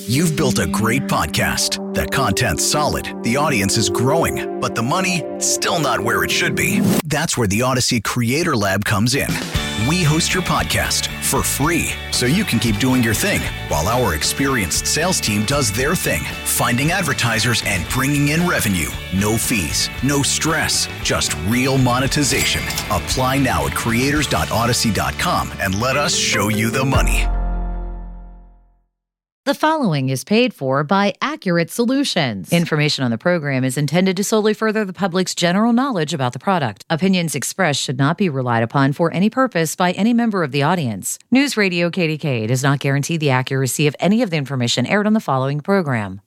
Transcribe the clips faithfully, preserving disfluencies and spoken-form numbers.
You've built a great podcast. The content's solid, the audience is growing, but the money, still not where it should be. That's where the Odyssey Creator Lab comes in. We host your podcast for free, so you can keep doing your thing, while our experienced sales team does their thing, finding advertisers and bringing in revenue. No fees, no stress, just real monetization. Apply now at creators dot odyssey dot com and let us show you the money. The following is paid for by Accurate Solutions. Information on the program is intended to solely further the public's general knowledge about the product. Opinions expressed should not be relied upon for any purpose by any member of the audience. News Radio K D K does not guarantee the accuracy of any of the information aired on the following program.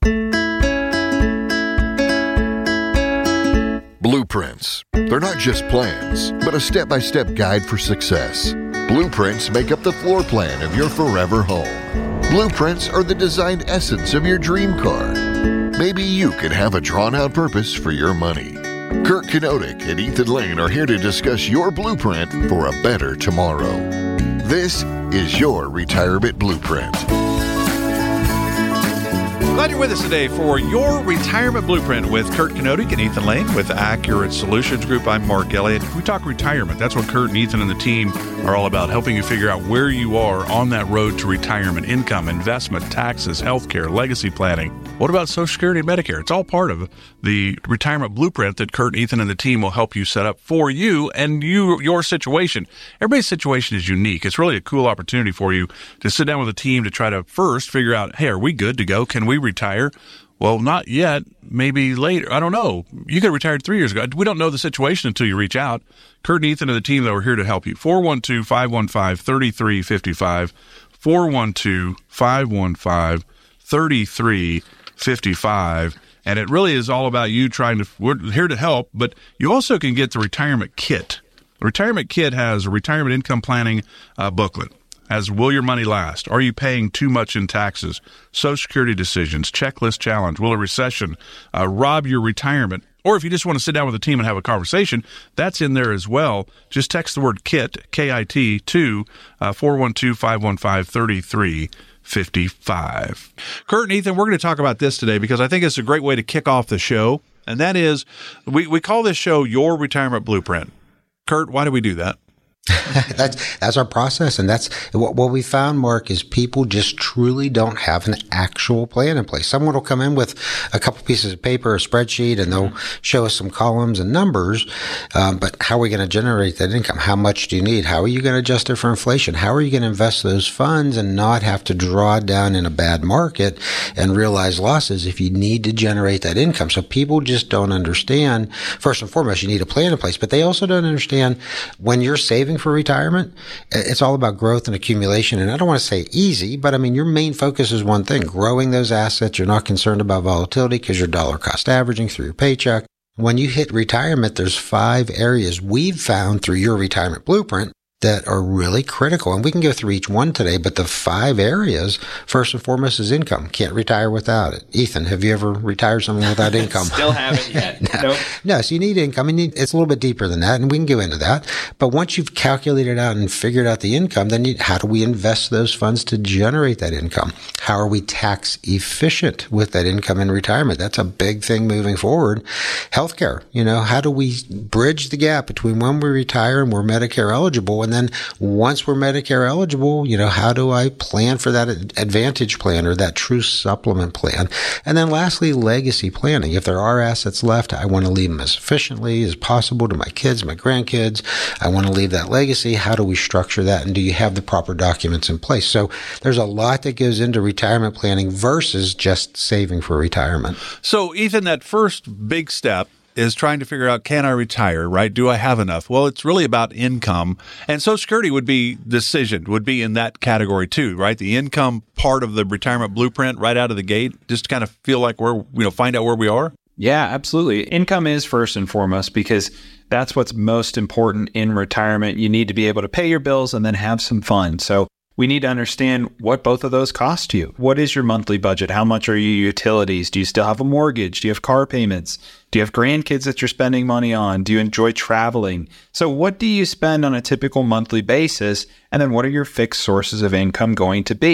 Blueprints. They're not just plans, but a step-by-step guide for success. Blueprints make up the floor plan of your forever home. Blueprints are the designed essence of your dream car. Maybe you could have a drawn-out purpose for your money. Kurt Kenotic and Ethan Lane are here to discuss your blueprint for a better tomorrow. This is your Retirement Blueprint. Glad you're with us today for your Retirement Blueprint with Kurt Kenotic and Ethan Lane with Accurate Solutions Group. I'm Mark Elliott. We talk retirement. That's what Kurt and Ethan and the team are all about, helping you figure out where you are on that road to retirement. Income, investment, taxes, healthcare, legacy planning. What about Social Security and Medicare? It's all part of the Retirement Blueprint that Kurt, Ethan, and the team will help you set up for you and you your situation. Everybody's situation is unique. It's really a cool opportunity for you to sit down with a team to try to first figure out, hey, are we good to go? Can we retire? Well, not yet. Maybe later. I don't know. You could have retired three years ago. We don't know the situation until you reach out. Kurt and Ethan and the team, though, are here to help you. four one two, five one five, three three five five. four one two, five one five, three three five five. And it really is all about you trying to, we're here to help, but you also can get the retirement kit. The retirement kit has a retirement income planning uh, booklet. As will your money last? Are you paying too much in taxes? Social Security decisions, checklist challenge. Will a recession uh, rob your retirement? Or if you just want to sit down with a team and have a conversation, that's in there as well. Just text the word KIT, K I T, to uh, four one two, five one five, three three five five. Kurt and Ethan, we're going to talk about this today because I think it's a great way to kick off the show. And that is, we, we call this show Your Retirement Blueprint. Kurt, why do we do that? that's that's our process, and that's what, what we found, Mark, is people just truly don't have an actual plan in place. Someone will come in with a couple pieces of paper, a spreadsheet, and they'll show us some columns and numbers, um, but how are we going to generate that income? How much do you need? How are you going to adjust it for inflation? How are you going to invest those funds and not have to draw down in a bad market and realize losses if you need to generate that income? So people just don't understand. First and foremost, you need a plan in place, but they also don't understand when you're saving for retirement, it's all about growth and accumulation. And I don't want to say easy, but I mean, your main focus is one thing, growing those assets. You're not concerned about volatility because you're dollar cost averaging through your paycheck. When you hit retirement, there's five areas we've found through your Retirement Blueprint that are really critical. And we can go through each one today, but the five areas, first and foremost, is income. Can't retire without it. Ethan, have you ever retired someone without income? Still haven't yet. no. Nope. No, so you need income. I mean, it's a little bit deeper than that, and we can go into that. But once you've calculated out and figured out the income, then you, how do we invest those funds to generate that income? How are we tax efficient with that income in retirement? That's a big thing moving forward. Healthcare, you know, how do we bridge the gap between when we retire and we're Medicare eligible? And then once we're Medicare eligible, you know, how do I plan for that Advantage plan or that True Supplement plan? And then lastly, legacy planning. If there are assets left, I want to leave them as efficiently as possible to my kids, my grandkids. I want to leave that legacy. How do we structure that? And do you have the proper documents in place? So there's a lot that goes into retirement planning versus just saving for retirement. So Ethan, that first big step is trying to figure out, can I retire, right? Do I have enough? Well, it's really about income. And Social Security would be decision, would be in that category too, right? The income part of the retirement blueprint right out of the gate, just to kind of feel like we're, you know, find out where we are. Yeah, absolutely. Income is first and foremost because that's what's most important in retirement. You need to be able to pay your bills and then have some fun. So we need to understand what both of those cost you. What is your monthly budget? How much are your utilities? Do you still have a mortgage? Do you have car payments? Do you have grandkids that you're spending money on? Do you enjoy traveling? So what do you spend on a typical monthly basis? And then what are your fixed sources of income going to be?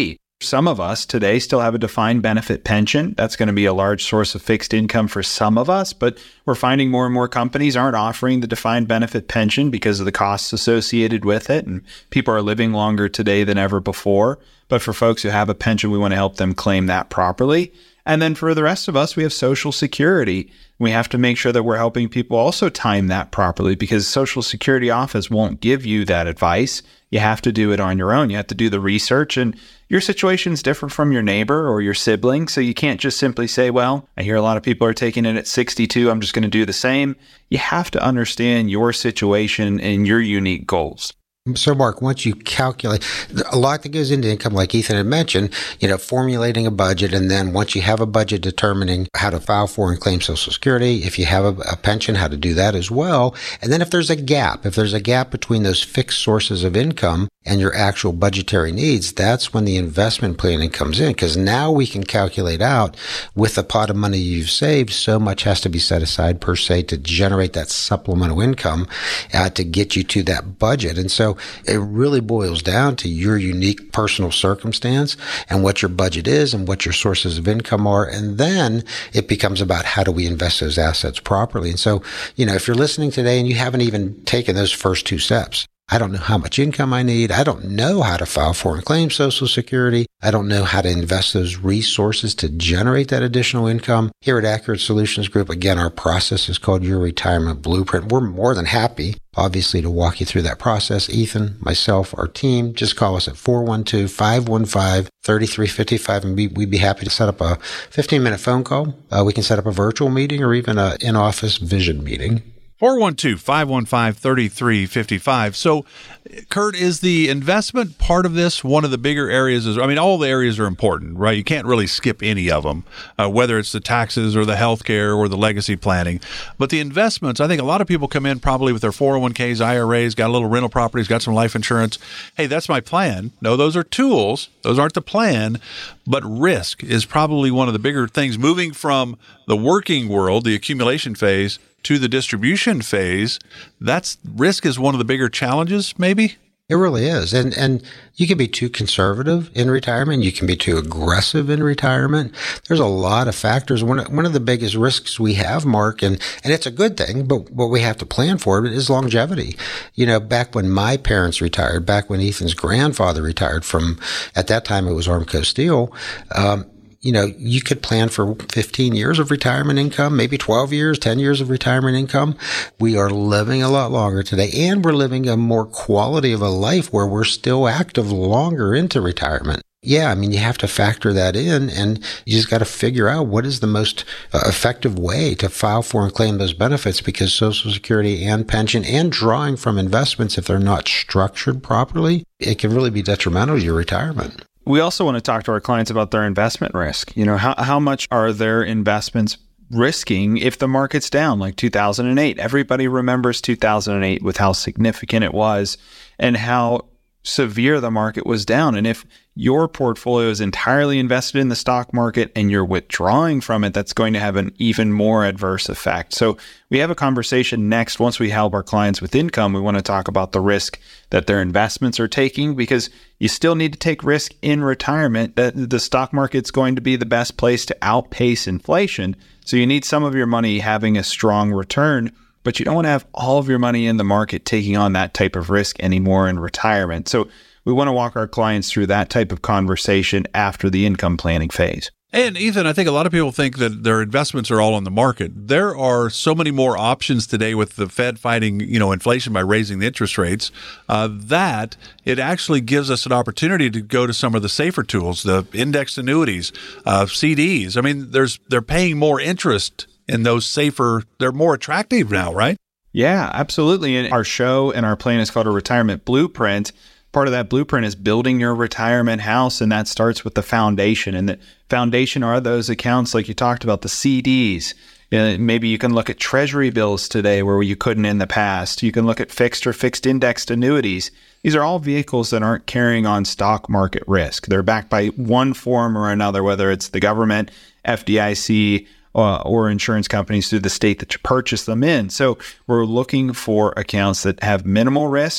Some of us today still have a defined benefit pension. That's going to be a large source of fixed income for some of us, but we're finding more and more companies aren't offering the defined benefit pension because of the costs associated with it, and people are living longer today than ever before. But for folks who have a pension, we want to help them claim that properly. And then for the rest of us, we have Social Security. We have to make sure that we're helping people also time that properly, because Social Security office won't give you that advice. You have to do it on your own. You have to do the research, and your situation is different from your neighbor or your sibling. So you can't just simply say, well, I hear a lot of people are taking it at sixty-two. I'm just going to do the same. You have to understand your situation and your unique goals. So, Mark, once you calculate, a lot that goes into income, like Ethan had mentioned, you know, formulating a budget, and then once you have a budget, determining how to file for and claim Social Security. If you have a, a pension, how to do that as well. And then if there's a gap, if there's a gap between those fixed sources of income and your actual budgetary needs, that's when the investment planning comes in, because now we can calculate out, with the pot of money you've saved, so much has to be set aside per se to generate that supplemental income uh, to get you to that budget. And so it really boils down to your unique personal circumstance and what your budget is and what your sources of income are. And then it becomes about how do we invest those assets properly. And so, you know, if you're listening today and you haven't even taken those first two steps, I don't know how much income I need. I don't know how to file for and claim Social Security. I don't know how to invest those resources to generate that additional income. Here at Accurate Solutions Group, again, our process is called Your Retirement Blueprint. We're more than happy, obviously, to walk you through that process. Ethan, myself, our team, just call us at four one two, five one five, three three five five, and we, we'd be happy to set up a fifteen-minute phone call. Uh, we can set up a virtual meeting or even an in-office vision meeting. four one two, five one five, three three five five. So, Kurt, is the investment part of this one of the bigger areas? Is, I mean, all the areas are important, right? You can't really skip any of them, uh, whether it's the taxes or the healthcare or the legacy planning. But the investments, I think a lot of people come in probably with their four oh one k's, I R As, got a little rental properties, got some life insurance. Hey, that's my plan. No, those are tools. Those aren't the plan. But risk is probably one of the bigger things. Moving from the working world, the accumulation phase, to the distribution phase, that's risk is one of the bigger challenges, maybe? It really is. And and you can be too conservative in retirement. You can be too aggressive in retirement. There's a lot of factors. One, one of the biggest risks we have, Mark, and, and it's a good thing, but what we have to plan for is longevity. You know, back when my parents retired, back when Ethan's grandfather retired from, at that time it was Armco Steel, um, you know, you could plan for fifteen years of retirement income, maybe twelve years, ten years of retirement income. We are living a lot longer today, and we're living a more quality of a life where we're still active longer into retirement. Yeah, I mean, you have to factor that in, and you just got to figure out what is the most uh, effective way to file for and claim those benefits, because Social Security and pension and drawing from investments, if they're not structured properly, it can really be detrimental to your retirement. We also want to talk to our clients about their investment risk. You know, how how much are their investments risking if the market's down, like two thousand eight? Everybody remembers two thousand eight with how significant it was and how severe the market was down. And if your portfolio is entirely invested in the stock market and you're withdrawing from it, that's going to have an even more adverse effect. So we have a conversation next. Once we help our clients with income, we want to talk about the risk that their investments are taking, because you still need to take risk in retirement. That the stock market's going to be the best place to outpace inflation. So you need some of your money having a strong return, but you don't want to have all of your money in the market taking on that type of risk anymore in retirement. So we want to walk our clients through that type of conversation after the income planning phase. And Ethan, I think a lot of people think that their investments are all on the market. There are so many more options today with the Fed fighting, you know, inflation by raising the interest rates, uh, that it actually gives us an opportunity to go to some of the safer tools, the indexed annuities, uh, C Ds. I mean, there's they're paying more interest in those safer. They're more attractive now, right? Yeah, absolutely. And our show and our plan is called a Retirement Blueprint. Part of that blueprint is building your retirement house, and that starts with the foundation. And the foundation are those accounts like you talked about, the C Ds. Uh, maybe you can look at treasury bills today where you couldn't in the past. You can look at fixed or fixed indexed annuities. These are all vehicles that aren't carrying on stock market risk. They're backed by one form or another, whether it's the government, F D I C, uh, or insurance companies through the state that you purchase them in. So we're looking for accounts that have minimal risk,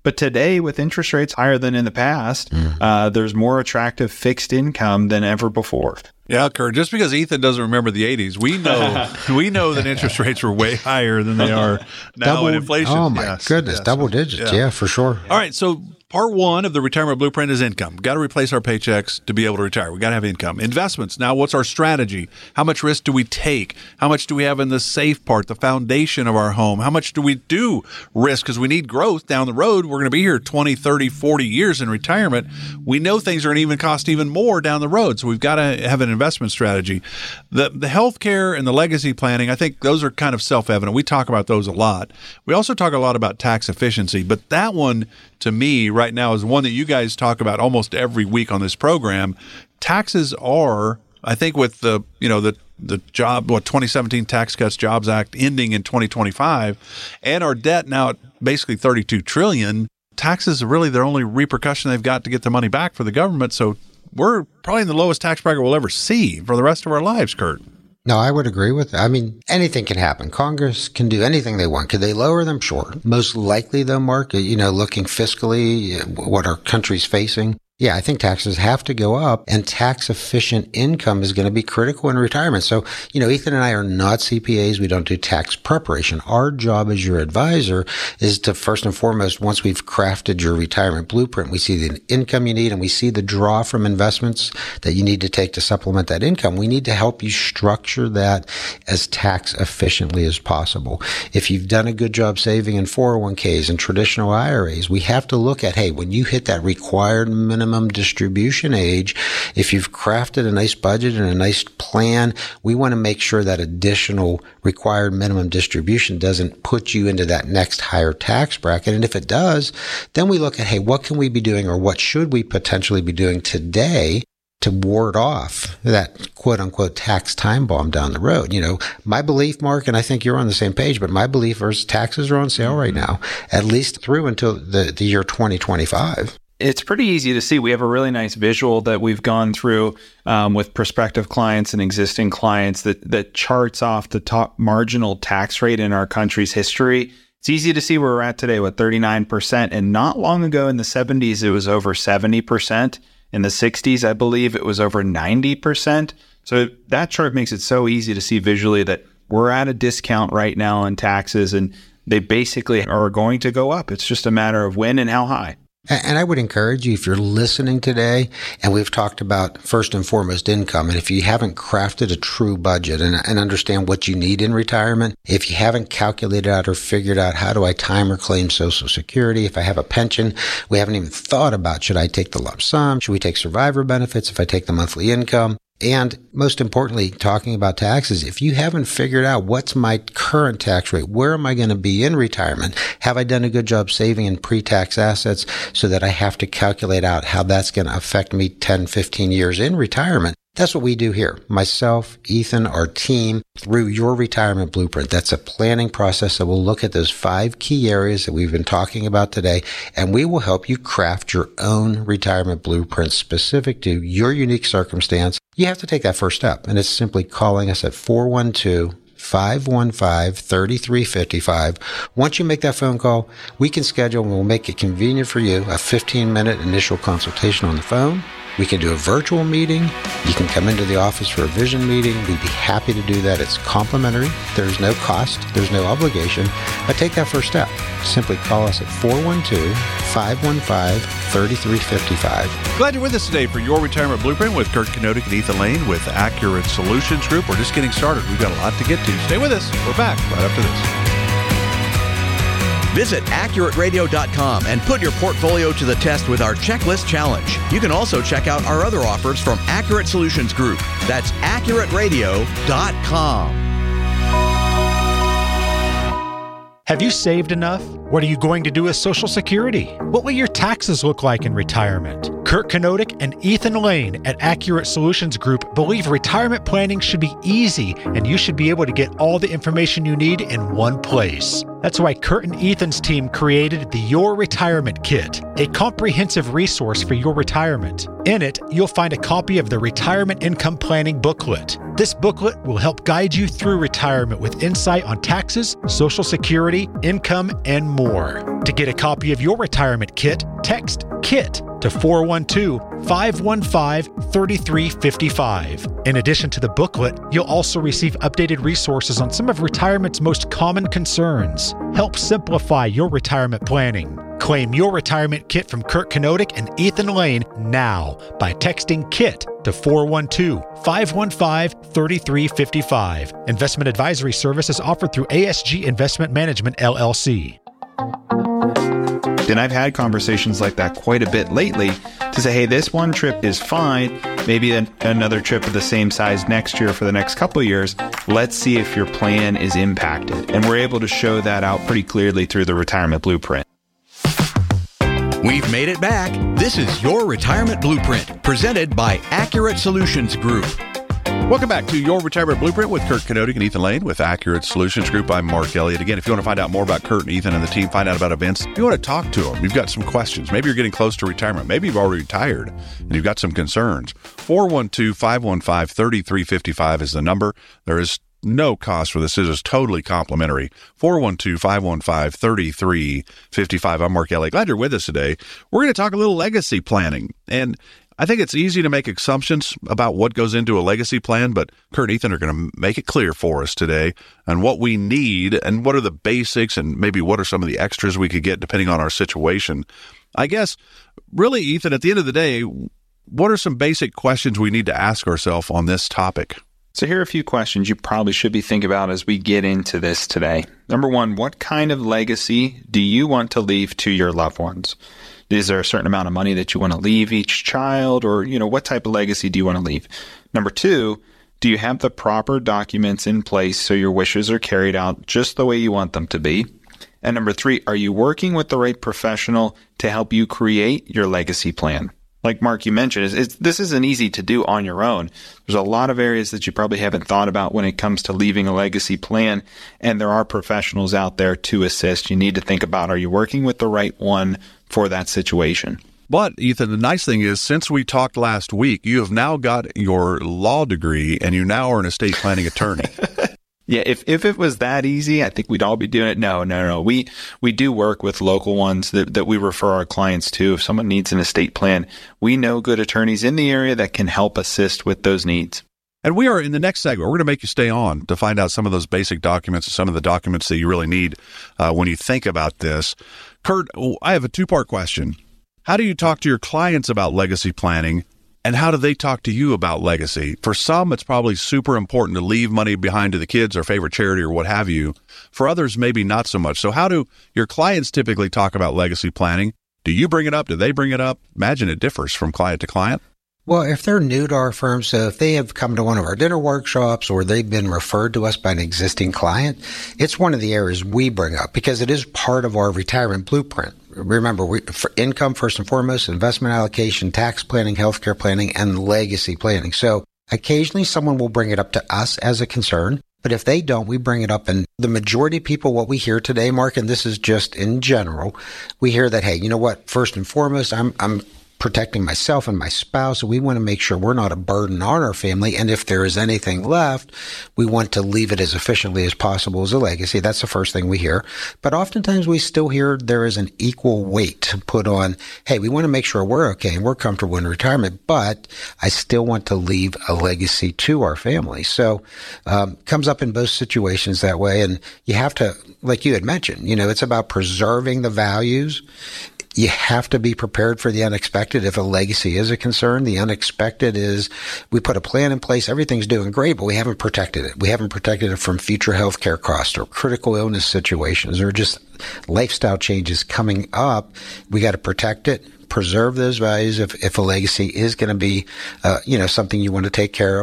But today, with interest rates higher than in the past, mm. uh, there's more attractive fixed income than ever before. Yeah, Kurt, just because Ethan doesn't remember the eighties, we know we know that interest rates were way higher than they are now double, in inflation. Oh, my yes, goodness, yes. double digits. Yeah. yeah, for sure. All right, so part one of the retirement blueprint is income. We've got to replace our paychecks to be able to retire. We've got to have income. Investments. Now, what's our strategy? How much risk do we take? How much do we have in the safe part, the foundation of our home? How much do we do risk? Because we need growth down the road. We're going to be here twenty, thirty, forty years in retirement. We know things are going to even cost even more down the road. So we've got to have an investment strategy. The the healthcare and the legacy planning, I think those are kind of self-evident. We talk about those a lot. We also talk a lot about tax efficiency, but that one, to me, right now is one that you guys talk about almost every week on this program. Taxes are, I think, with the you know the the job what twenty seventeen Tax Cuts Jobs Act ending in twenty twenty-five, and our debt now at basically thirty-two trillion dollars. Taxes are really their only repercussion they've got to get the money back for the government. So we're probably in the lowest tax bracket we'll ever see for the rest of our lives, Kurt. No, I would agree with that. I mean, anything can happen. Congress can do anything they want. Could they lower them? Sure. Most likely, though, Mark, you know, looking fiscally, what our country's facing, yeah, I think taxes have to go up, and tax-efficient income is going to be critical in retirement. So, you know, Ethan and I are not C P As. We don't do tax preparation. Our job as your advisor is to, first and foremost, once we've crafted your retirement blueprint, we see the income you need and we see the draw from investments that you need to take to supplement that income. We need to help you structure that as tax efficiently as possible. If you've done a good job saving in four oh one k's and traditional I R As, we have to look at, hey, when you hit that required minimum distribution age, if you've crafted a nice budget and a nice plan, we want to make sure that additional required minimum distribution doesn't put you into that next higher tax bracket. And if it does, then we look at, hey, what can we be doing or what should we potentially be doing today to ward off that quote unquote tax time bomb down the road? You know, my belief, Mark, and I think you're on the same page, but my belief is taxes are on sale right now, at least through until the, the year twenty twenty-five. It's pretty easy to see. We have a really nice visual that we've gone through um, with prospective clients and existing clients that, that charts off the top marginal tax rate in our country's history. It's easy to see where we're at today with thirty-nine percent. And not long ago in the seventies, it was over seventy percent. In the sixties, I believe it was over ninety percent. So that chart makes it so easy to see visually that we're at a discount right now in taxes, and they basically are going to go up. It's just a matter of when and how high. And I would encourage you, if you're listening today, and we've talked about first and foremost income, and if you haven't crafted a true budget and, and understand what you need in retirement, if you haven't calculated out or figured out how do I time or claim Social Security, if I have a pension, we haven't even thought about, should I take the lump sum? Should we take survivor benefits if I take the monthly income? And most importantly, talking about taxes, if you haven't figured out what's my current tax rate, where am I going to be in retirement? Have I done a good job saving in pre-tax assets so that I have to calculate out how that's going to affect me ten, fifteen years in retirement? That's what we do here. Myself, Ethan, our team, through your retirement blueprint. That's a planning process that will look at those five key areas that we've been talking about today, and we will help you craft your own retirement blueprint specific to your unique circumstance. You have to take that first step, and it's simply calling us at four one two, five one five, three three five five. Once you make that phone call, we can schedule and we'll make it convenient for you, a fifteen minute initial consultation on the phone. We can do a virtual meeting. You can come into the office for a vision meeting. We'd be happy to do that. It's complimentary. There's no cost. There's no obligation. But take that first step. Simply call us at four one two, five one five, three three five five. Glad you're with us today for Your Retirement Blueprint with Kurt Knodik and Ethan Lane with Accurate Solutions Group. We're just getting started. We've got a lot to get to. Stay with us. We're back right after this. Visit accurate radio dot com and put your portfolio to the test with our checklist challenge. You can also check out our other offers from Accurate Solutions Group. That's accurate radio dot com. Have you saved enough? What are you going to do with Social Security? What will your taxes look like in retirement? Kurt Kenotic and Ethan Lane at Accurate Solutions Group believe retirement planning should be easy and you should be able to get all the information you need in one place. That's why Kurt and Ethan's team created the Your Retirement Kit, a comprehensive resource for your retirement. In it, you'll find a copy of the Retirement Income Planning booklet. This booklet will help guide you through retirement with insight on taxes, Social Security, income, and more. To get a copy of your retirement kit, text KIT to four one two, five one five, three three five five. In addition to the booklet, you'll also receive updated resources on some of retirement's most common concerns. Help simplify your retirement planning. Claim your retirement kit from Kurt Kenotic and Ethan Lane now by texting KIT to four one two, five one five, three three five five. Investment advisory service is offered through A S G Investment Management, L L C. And I've had conversations like that quite a bit lately to say, hey, this one trip is fine. Maybe an- another trip of the same size next year for the next couple of years. Let's see if your plan is impacted. And we're able to show that out pretty clearly through the Retirement Blueprint. We've made it back. This is Your Retirement Blueprint, presented by Accurate Solutions Group. Welcome back to Your Retirement Blueprint with Kurt Kenotic and Ethan Lane with Accurate Solutions Group. I'm Mark Elliott. Again, if you want to find out more about Kurt and Ethan and the team, find out about events, if you want to talk to them, you've got some questions. Maybe you're getting close to retirement. Maybe you've already retired and you've got some concerns. four one two, five one five, three three five five is the number. There is no cost for this. This is totally complimentary. four one two, five one five, three three five five. I'm Mark Elliott. Glad you're with us today. We're going to talk a little legacy planning. And I think it's easy to make assumptions about what goes into a legacy plan, but Kurt and Ethan are going to make it clear for us today on what we need and what are the basics and maybe what are some of the extras we could get depending on our situation. I guess, really, Ethan, at the end of the day, what are some basic questions we need to ask ourselves on this topic? So here are a few questions you probably should be thinking about as we get into this today. Number one, what kind of legacy do you want to leave to your loved ones? Is there a certain amount of money that you want to leave each child? Or, you know, what type of legacy do you want to leave? Number two, do you have the proper documents in place so your wishes are carried out just the way you want them to be? And number three, are you working with the right professional to help you create your legacy plan? Like Mark, you mentioned, it's, it's, this isn't easy to do on your own. There's a lot of areas that you probably haven't thought about when it comes to leaving a legacy plan, and there are professionals out there to assist. You need to think about, are you working with the right one for that situation? But, Ethan, the nice thing is, since we talked last week, you have now got your law degree, and you now are an estate planning attorney. Yeah, if, if it was that easy, I think we'd all be doing it. No, no, no. We we do work with local ones that, that we refer our clients to. If someone needs an estate plan, we know good attorneys in the area that can help assist with those needs. And we are in the next segment. We're going to make you stay on to find out some of those basic documents, some of the documents that you really need uh, when you think about this. Kurt, I have a two-part question. How do you talk to your clients about legacy planning? And how do they talk to you about legacy? For some, it's probably super important to leave money behind to the kids or favorite charity or what have you. For others, maybe not so much. So how do your clients typically talk about legacy planning? Do you bring it up? Do they bring it up? Imagine it differs from client to client. Well, if they're new to our firm, so if they have come to one of our dinner workshops or they've been referred to us by an existing client, it's one of the areas we bring up because it is part of our retirement blueprint. Remember, we, for income, first and foremost, investment allocation, tax planning, healthcare planning, and legacy planning. So occasionally someone will bring it up to us as a concern, but if they don't, we bring it up. And the majority of people, what we hear today, Mark, and this is just in general, we hear that, hey, you know what, first and foremost, I'm, I'm protecting myself and my spouse. So we want to make sure we're not a burden on our family. And if there is anything left, we want to leave it as efficiently as possible as a legacy. That's the first thing we hear. But oftentimes we still hear there is an equal weight put on, hey, we want to make sure we're okay and we're comfortable in retirement, but I still want to leave a legacy to our family. So um, comes up in both situations that way. And you have to, like you had mentioned, you know, it's about preserving the values. You have to be prepared for the unexpected if a legacy is a concern. The unexpected is we put a plan in place, everything's doing great, but we haven't protected it. We haven't protected it from future health care costs or critical illness situations or just lifestyle changes coming up. We got to protect it, preserve those values if, if a legacy is going to be, uh, you know, something you want to take care of.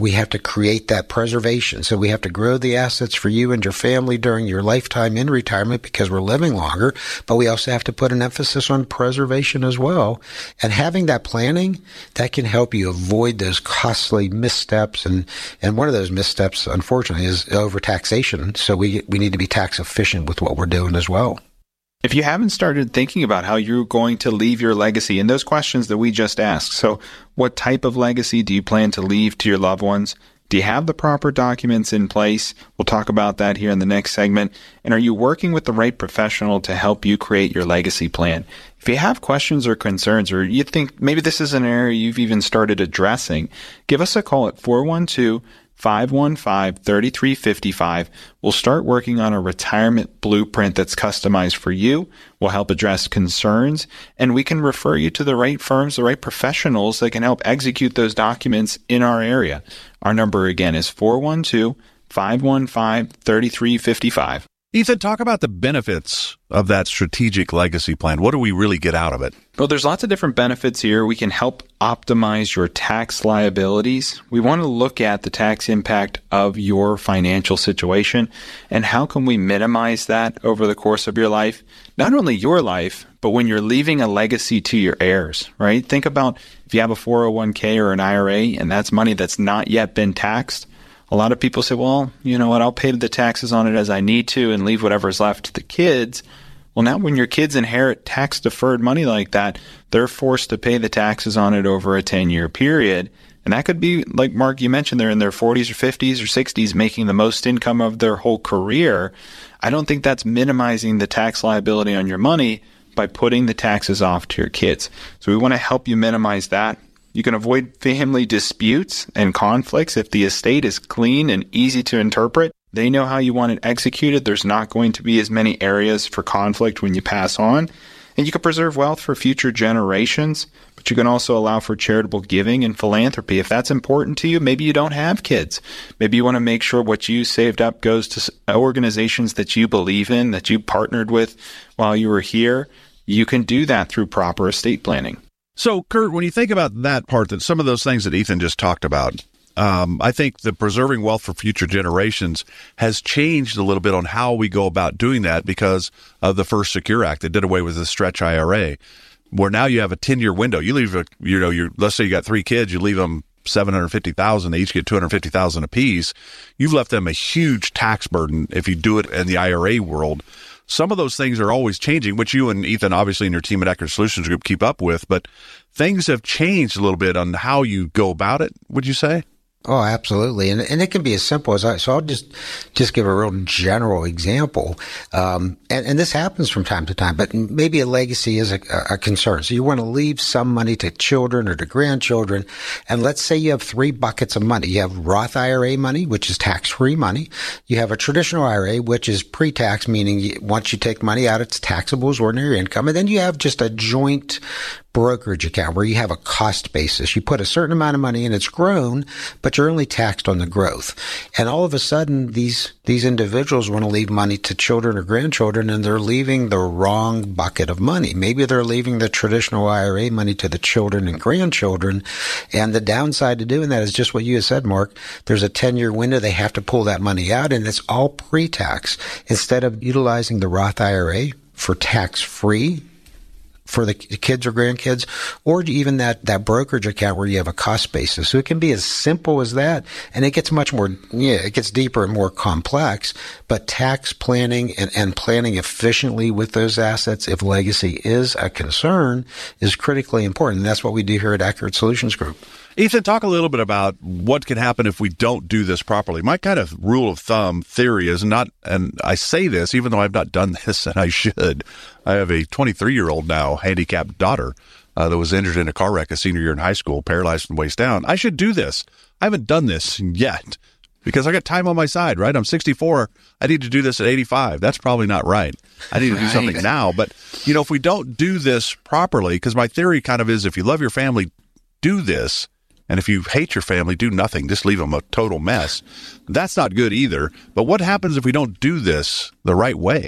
we have to create that preservation. So we have to grow the assets for you and your family during your lifetime in retirement because we're living longer, but we also have to put an emphasis on preservation as well. And having that planning, that can help you avoid those costly missteps. And, and one of those missteps, unfortunately, is overtaxation. So we, we need to be tax efficient with what we're doing as well. If you haven't started thinking about how you're going to leave your legacy and those questions that we just asked, so what type of legacy do you plan to leave to your loved ones? Do you have the proper documents in place? We'll talk about that here in the next segment. And are you working with the right professional to help you create your legacy plan? If you have questions or concerns, or you think maybe this is an area you've even started addressing, give us a call at four one two, five one five, three three five five. We'll start working on a retirement blueprint that's customized for you. We'll help address concerns, and we can refer you to the right firms, the right professionals that can help execute those documents in our area. Our number again is four one two, five one five, three three five five. Ethan, talk about the benefits of that strategic legacy plan. What do we really get out of it? Well, there's lots of different benefits here. We can help optimize your tax liabilities. We want to look at the tax impact of your financial situation and how can we minimize that over the course of your life. Not only your life, but when you're leaving a legacy to your heirs, right? Think about if you have a four oh one k or an I R A and that's money that's not yet been taxed. A lot of people say, well, you know what, I'll pay the taxes on it as I need to and leave whatever's left to the kids. Well, now when your kids inherit tax-deferred money like that, they're forced to pay the taxes on it over a ten-year period. And that could be, like Mark, you mentioned, they're in their forties or fifties or sixties making the most income of their whole career. I don't think that's minimizing the tax liability on your money by putting the taxes off to your kids. So we want to help you minimize that. You can avoid family disputes and conflicts if the estate is clean and easy to interpret. They know how you want it executed. There's not going to be as many areas for conflict when you pass on. And you can preserve wealth for future generations, but you can also allow for charitable giving and philanthropy. If that's important to you, maybe you don't have kids. Maybe you want to make sure what you saved up goes to organizations that you believe in, that you partnered with while you were here. You can do that through proper estate planning. So, Kurt, when you think about that part, that some of those things that Ethan just talked about, um, I think the preserving wealth for future generations has changed a little bit on how we go about doing that because of the First Secure Act that did away with the stretch I R A, where now you have a ten-year window. You leave, a, you know, you let's say you got three kids, you leave them seven hundred fifty thousand dollars, they each get two hundred fifty thousand dollars apiece. You've left them a huge tax burden if you do it in the I R A world. Some of those things are always changing, which you and Ethan, obviously, in your team at Accurate Solutions Group keep up with, but things have changed a little bit on how you go about it, would you say? Oh, absolutely. And and it can be as simple as I, so I'll just, just give a real general example. Um, and, and this happens from time to time, but maybe a legacy is a, a concern. So you want to leave some money to children or to grandchildren. And let's say you have three buckets of money. You have Roth I R A money, which is tax-free money. You have a traditional I R A, which is pre-tax, meaning you, once you take money out, it's taxable as ordinary income. And then you have just a joint brokerage account where you have a cost basis. You put a certain amount of money in, it's grown, but you're only taxed on the growth. And all of a sudden, these these individuals want to leave money to children or grandchildren, and they're leaving the wrong bucket of money. Maybe they're leaving the traditional I R A money to the children and grandchildren. And the downside to doing that is just what you said, Mark. There's a ten-year window. They have to pull that money out, and it's all pre-tax. Instead of utilizing the Roth I R A for tax-free for the kids or grandkids, or even that, that brokerage account where you have a cost basis. So it can be as simple as that, and it gets much more, yeah, it gets deeper and more complex, but tax planning and, and planning efficiently with those assets, if legacy is a concern, is critically important. And that's what we do here at Accurate Solutions Group. Ethan, talk a little bit about what can happen if we don't do this properly. My kind of rule of thumb theory is not, and I say this even though I've not done this and I should. I have a twenty-three-year-old now handicapped daughter uh, that was injured in a car wreck a senior year in high school, paralyzed from the waist down. I should do this. I haven't done this yet because I got time on my side, right? I'm sixty-four. I need to do this at eighty-five. That's probably not right. I need to do something right now. But, you know, if we don't do this properly, because my theory kind of is if you love your family, do this. And if you hate your family, do nothing. Just leave them a total mess. That's not good either. But what happens if we don't do this the right way?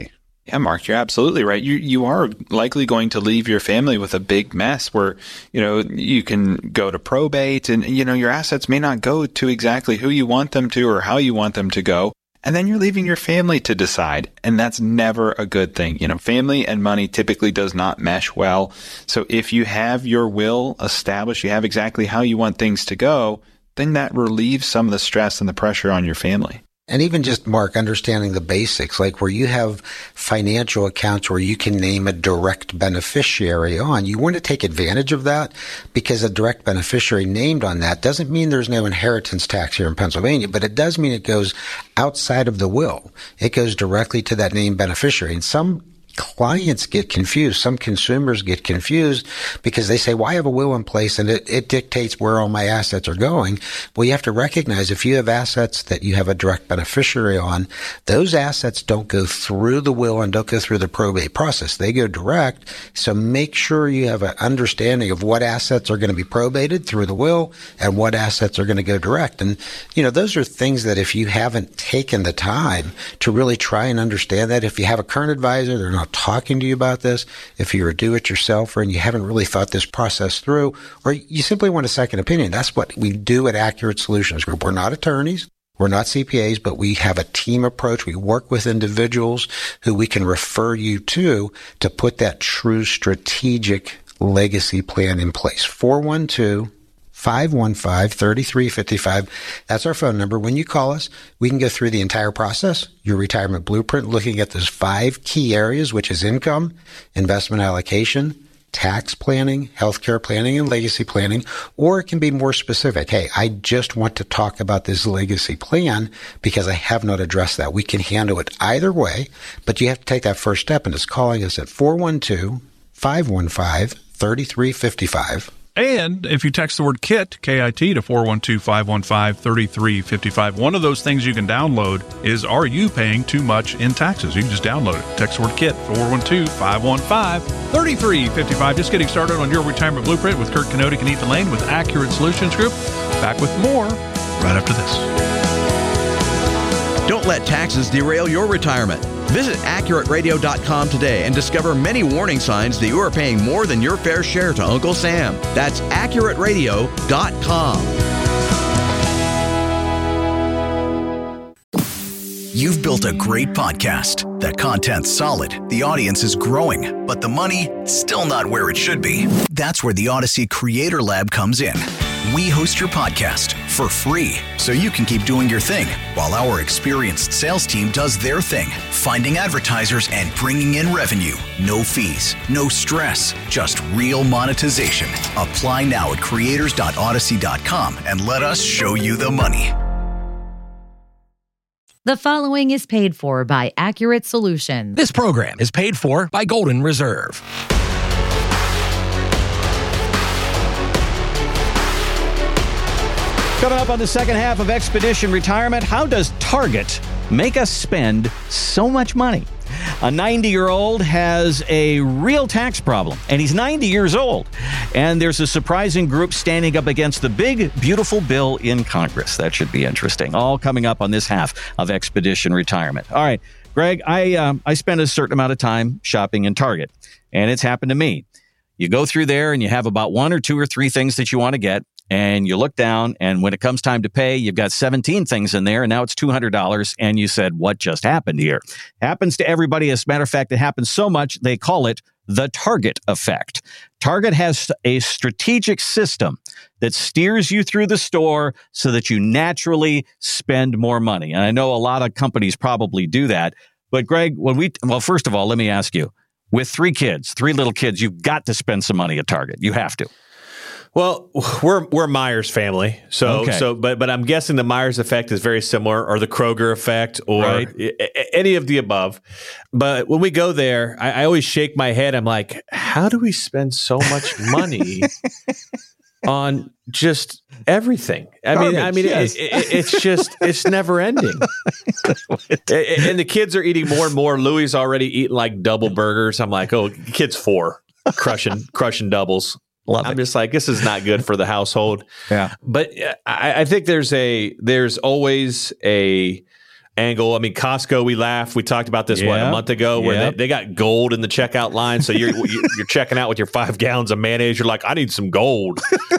Yeah, Mark, you're absolutely right. You you are likely going to leave your family with a big mess where, you know, you can go to probate and, you know, your assets may not go to exactly who you want them to or how you want them to go. And then you're leaving your family to decide. And that's never a good thing. You know, family and money typically does not mesh well. So if you have your will established, you have exactly how you want things to go, then that relieves some of the stress and the pressure on your family. And even just, Mark, understanding the basics, like where you have financial accounts where you can name a direct beneficiary on, you want to take advantage of that, because a direct beneficiary named on that doesn't mean there's no inheritance tax here in Pennsylvania, but it does mean it goes outside of the will. It goes directly to that named beneficiary. And some clients get confused. Some consumers get confused because they say, well, I have a will in place and it, it dictates where all my assets are going. Well, you have to recognize if you have assets that you have a direct beneficiary on, those assets don't go through the will and don't go through the probate process. They go direct. So make sure you have an understanding of what assets are going to be probated through the will and what assets are going to go direct. And, you know, those are things that if you haven't taken the time to really try and understand that, if you have a current advisor, they're not talking to you about this, if you're a do-it-yourselfer and you haven't really thought this process through, or you simply want a second opinion, that's what we do at Accurate Solutions Group. We're not attorneys, we're not C P As, but we have a team approach. We work with individuals who we can refer you to to put that true strategic legacy plan in place. four one two, five one five, three three five five. That's our phone number. When you call us, we can go through the entire process, your retirement blueprint, looking at those five key areas, which is income, investment allocation, tax planning, healthcare planning, and legacy planning. Or it can be more specific. Hey, I just want to talk about this legacy plan because I have not addressed that. We can handle it either way, but you have to take that first step, and it's calling us at four one two, five one five, three three five five. And if you text the word KIT, K I T, to four one two, five one five, three three five five, one of those things you can download is, are you paying too much in taxes? You can just download it. Text the word KIT, four one two, five one five, three three five five. Just getting started on your retirement blueprint with Kurt Knodig and Ethan Lane with Accurate Solutions Group. Back with more right after this. Don't let taxes derail your retirement. Visit accurate radio dot com today and discover many warning signs that you are paying more than your fair share to Uncle Sam. That's accurate radio dot com. You've built a great podcast. The content's solid, the audience is growing, but the money, still not where it should be. That's where the Odyssey Creator Lab comes in. We host your podcast for free so you can keep doing your thing while our experienced sales team does their thing, finding advertisers and bringing in revenue. No fees, no stress, just real monetization. Apply now at creators dot odyssey dot com and let us show you the money. The following is paid for by Accurate Solutions. This program is paid for by Golden Reserve. Coming up on the second half of Expedition Retirement, how does Target make us spend so much money? A ninety-year-old has a real tax problem, and he's ninety years old. And there's a surprising group standing up against the big, beautiful bill in Congress. That should be interesting. All coming up on this half of Expedition Retirement. All right, Greg, I, um, I spend a certain amount of time shopping in Target, and it's happened to me. You go through there, and you have about one or two or three things that you want to get. And you look down, and when it comes time to pay, you've got seventeen things in there, and now it's two hundred dollars, and you said, what just happened here? Happens to everybody. As a matter of fact, it happens so much, they call it the Target effect. Target has a strategic system that steers you through the store so that you naturally spend more money. And I know a lot of companies probably do that. But Greg, when we, well, first of all, let me ask you, with three kids, three little kids, you've got to spend some money at Target. You have to. Well, we're we're Myers family, so okay. so but but I'm guessing the Myers effect is very similar, or the Kroger effect, or right. I- any of the above. But when we go there, I, I always shake my head. I'm like, how do we spend so much money on just everything? I Garbage, mean, I mean, yes. it, it, it's just it's never ending. And the kids are eating more and more. Louie's already eating like double burgers. I'm like, oh, kid's four, crushing crushing doubles. Love I'm it. Just like, this is not good for the household. Yeah. But I, I think there's a there's always a angle. I mean, Costco, we laughed. We talked about this, Yep. what, a month ago, where Yep. they, they got gold in the checkout line. So you're, you're checking out with your five gallons of mayonnaise. You're like, I need some gold.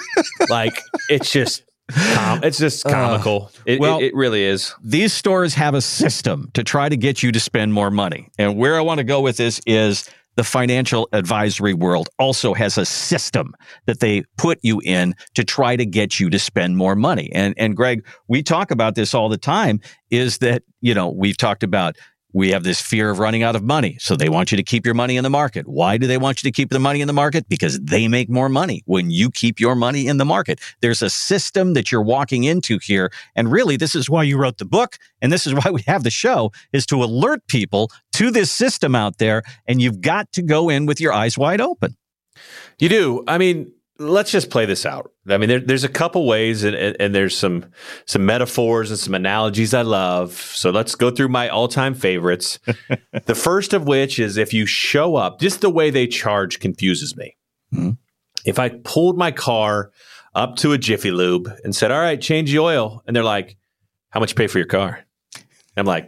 Like, it's just, com- it's just comical. Uh, it, well, it, it really is. These stores have a system to try to get you to spend more money. And where I want to go with this is the financial advisory world also has a system that they put you in to try to get you to spend more money. And and Greg, we talk about this all the time, is that, you know, we've talked about we have this fear of running out of money. So they want you to keep your money in the market. Why do they want you to keep the money in the market? Because they make more money when you keep your money in the market. There's a system that you're walking into here. And really, this is why you wrote the book. And this is why we have the show, is to alert people to this system out there. And you've got to go in with your eyes wide open. You do. I mean, let's just play this out. I mean, there, there's a couple ways, and, and, and there's some some metaphors and some analogies I love. So let's go through my all-time favorites. The first of which is if you show up, just the way they charge confuses me. Mm-hmm. If I pulled my car up to a Jiffy Lube and said, all right, change the oil, and they're like, how much you pay for your car? And I'm like,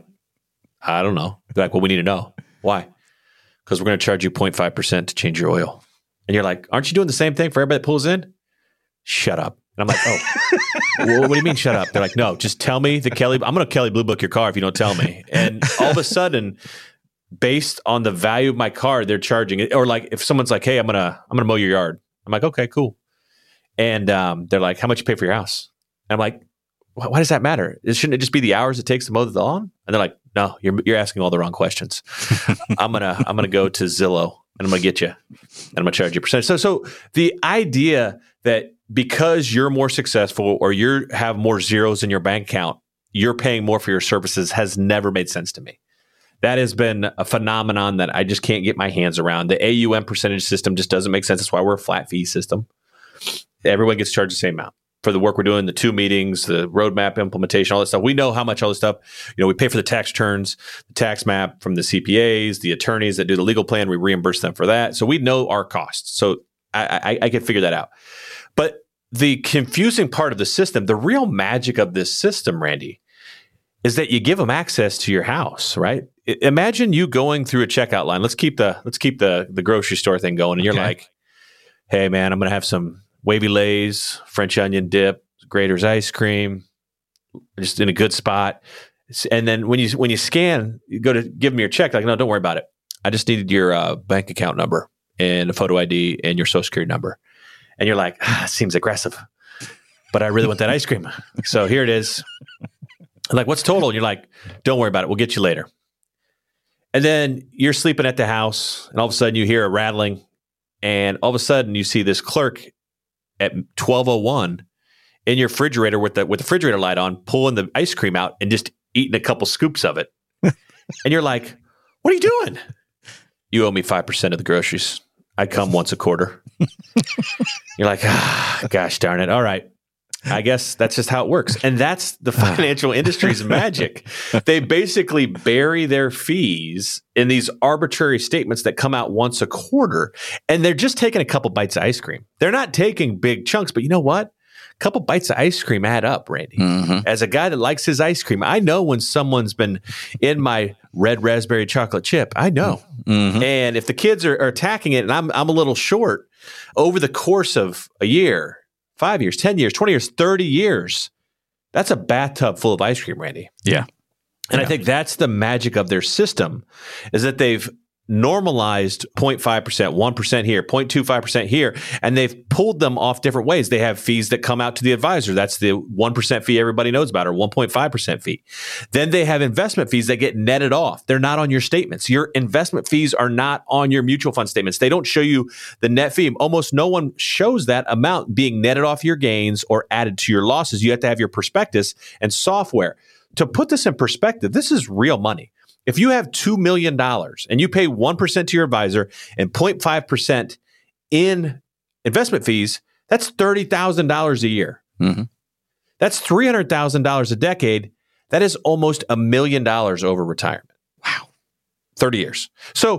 I don't know. They're like, well, we need to know. Why? Because we're going to charge you zero point five percent to change your oil. And you're like, aren't you doing the same thing for everybody that pulls in? Shut up. And I'm like, oh, well, what do you mean shut up? They're like, no, just tell me the Kelly, I'm going to Kelly Blue Book your car if you don't tell me. And all of a sudden, based on the value of my car, they're charging it. Or like if someone's like, hey, I'm going to, I'm going to mow your yard. I'm like, okay, cool. And um, they're like, how much you pay for your house? And I'm like, why, why does that matter? It shouldn't it just be the hours it takes to mow the lawn? And they're like, no, you're you're asking all the wrong questions. I'm going to, I'm going to go to Zillow. And I'm going to get you, and I'm going to charge you a percentage. So, so the idea that because you're more successful or you have more zeros in your bank account, you're paying more for your services has never made sense to me. That has been a phenomenon that I just can't get my hands around. The A U M percentage system just doesn't make sense. That's why we're a flat fee system. Everyone gets charged the same amount for the work we're doing, the two meetings, the roadmap implementation, all that stuff. We know how much all this stuff, you know, we pay for the tax returns, the tax map from the C P As, the attorneys that do the legal plan, we reimburse them for that. So we know our costs. So I, I, I can figure that out. But the confusing part of the system, the real magic of this system, Randy, is that you give them access to your house, right? I, imagine you going through a checkout line. Let's keep the let's keep the the grocery store thing going. And you're Okay. like, hey man, I'm gonna have some Wavy Lays, French onion dip, Grater's ice cream, just in a good spot. And then when you when you scan, you go to give them your check. Like, no, don't worry about it. I just needed your uh, bank account number and a photo I D and your social security number. And you're like, ah, seems aggressive, but I really want that ice cream. So here it is. I'm like, what's total? And you're like, don't worry about it. We'll get you later. And then you're sleeping at the house, and all of a sudden you hear a rattling, and all of a sudden you see this clerk at twelve oh one in your refrigerator with the with the refrigerator light on, pulling the ice cream out and just eating a couple scoops of it. And you're like, what are you doing? You owe me five percent of the groceries. I come once a quarter. You're like, ah, gosh darn it. All right. I guess that's just how it works. And that's the financial industry's magic. They basically bury their fees in these arbitrary statements that come out once a quarter. And they're just taking a couple bites of ice cream. They're not taking big chunks, but you know what? A couple bites of ice cream add up, Randy. Mm-hmm. As a guy that likes his ice cream, I know when someone's been in my red raspberry chocolate chip. I know. Mm-hmm. And if the kids are, are attacking it and I'm I'm a little short over the course of a year, five years, ten years, twenty years, thirty years, that's a bathtub full of ice cream, Randy. Yeah. And yeah. I think that's the magic of their system, is that they've normalized zero point five percent, one percent here, zero point two five percent here, and they've pulled them off different ways. They have fees that come out to the advisor. That's the one percent fee everybody knows about, or one point five percent fee. Then they have investment fees that get netted off. They're not on your statements. Your investment fees are not on your mutual fund statements. They don't show you the net fee. Almost no one shows that amount being netted off your gains or added to your losses. You have to have your prospectus and software. To put this in perspective, this is real money. If you have two million dollars and you pay one percent to your advisor and zero point five percent in investment fees, that's thirty thousand dollars a year. Mm-hmm. That's three hundred thousand dollars a decade. That is almost a million dollars over retirement. Wow. thirty years. So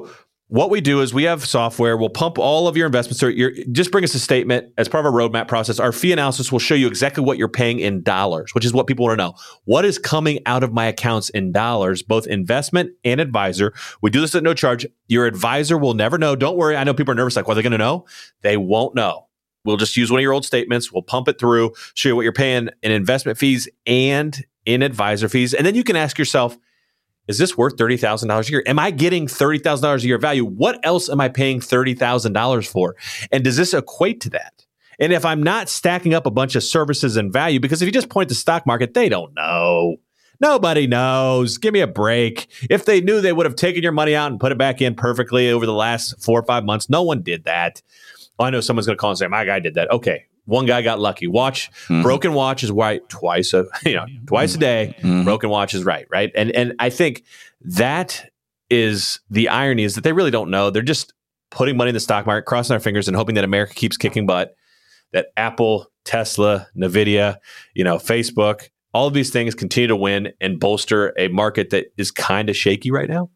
what we do is we have software. We'll pump all of your investments. Or your, just bring us a statement as part of our roadmap process. Our fee analysis will show you exactly what you're paying in dollars, which is what people want to know. What is coming out of my accounts in dollars, both investment and advisor? We do this at no charge. Your advisor will never know. Don't worry. I know people are nervous. Like, well, are they going to know? They won't know. We'll just use one of your old statements. We'll pump it through, show you what you're paying in investment fees and in advisor fees. And then you can ask yourself, is this worth thirty thousand dollars a year? Am I getting thirty thousand dollars a year value? What else am I paying thirty thousand dollars for? And does this equate to that? And if I'm not stacking up a bunch of services and value, because if you just point to the stock market, they don't know. Nobody knows. Give me a break. If they knew, they would have taken your money out and put it back in perfectly over the last four or five months. No one did that. Oh, I know someone's going to call and say, my guy did that. Okay. One guy got lucky. Watch, mm-hmm. broken watch is right twice a you know twice a day. Mm-hmm. Broken watch is right, right? And and I think that is the irony is that they really don't know. They're just putting money in the stock market, crossing their fingers, and hoping that America keeps kicking butt. That Apple, Tesla, Nvidia, you know, Facebook, all of these things continue to win and bolster a market that is kind of shaky right now.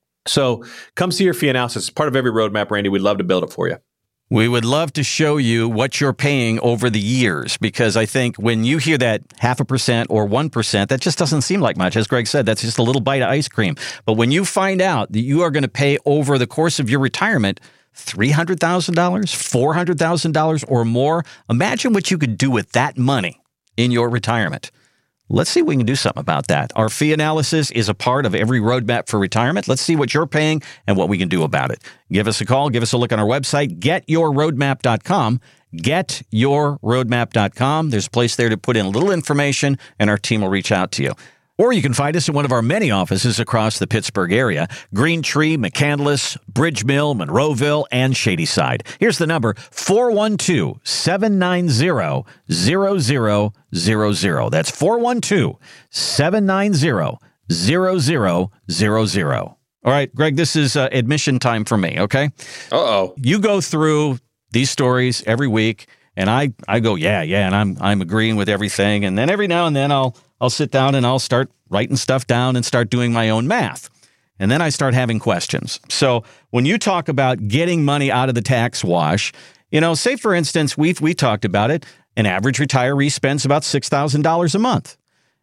So come see your fee analysis. It's part of every roadmap, Randy. We'd love to build it for you. We would love to show you what you're paying over the years, because I think when you hear that half a percent or one percent, that just doesn't seem like much. As Greg said, that's just a little bite of ice cream. But when you find out that you are going to pay over the course of your retirement three hundred thousand dollars, four hundred thousand dollars or more, imagine what you could do with that money in your retirement. Let's see if we can do something about that. Our fee analysis is a part of every roadmap for retirement. Let's see what you're paying and what we can do about it. Give us a call. Give us a look on our website, get your roadmap dot com. get your roadmap dot com. There's a place there to put in a little information, and our team will reach out to you. Or you can find us in one of our many offices across the Pittsburgh area: Green Tree, McCandless, Bridge Mill, Monroeville, and Shadyside. Here's the number: four one two, seven nine zero, zero zero zero zero. That's four one two, seven nine zero, zero zero zero zero. All right, Greg, this is uh, admission time for me, okay? Uh-oh. You go through these stories every week, and I, I go, yeah, yeah, and I'm I'm agreeing with everything. And then every now and then I'll I'll sit down and I'll start writing stuff down and start doing my own math. And then I start having questions. So when you talk about getting money out of the tax wash, you know, say, for instance, we've we talked about it. An average retiree spends about six thousand dollars a month.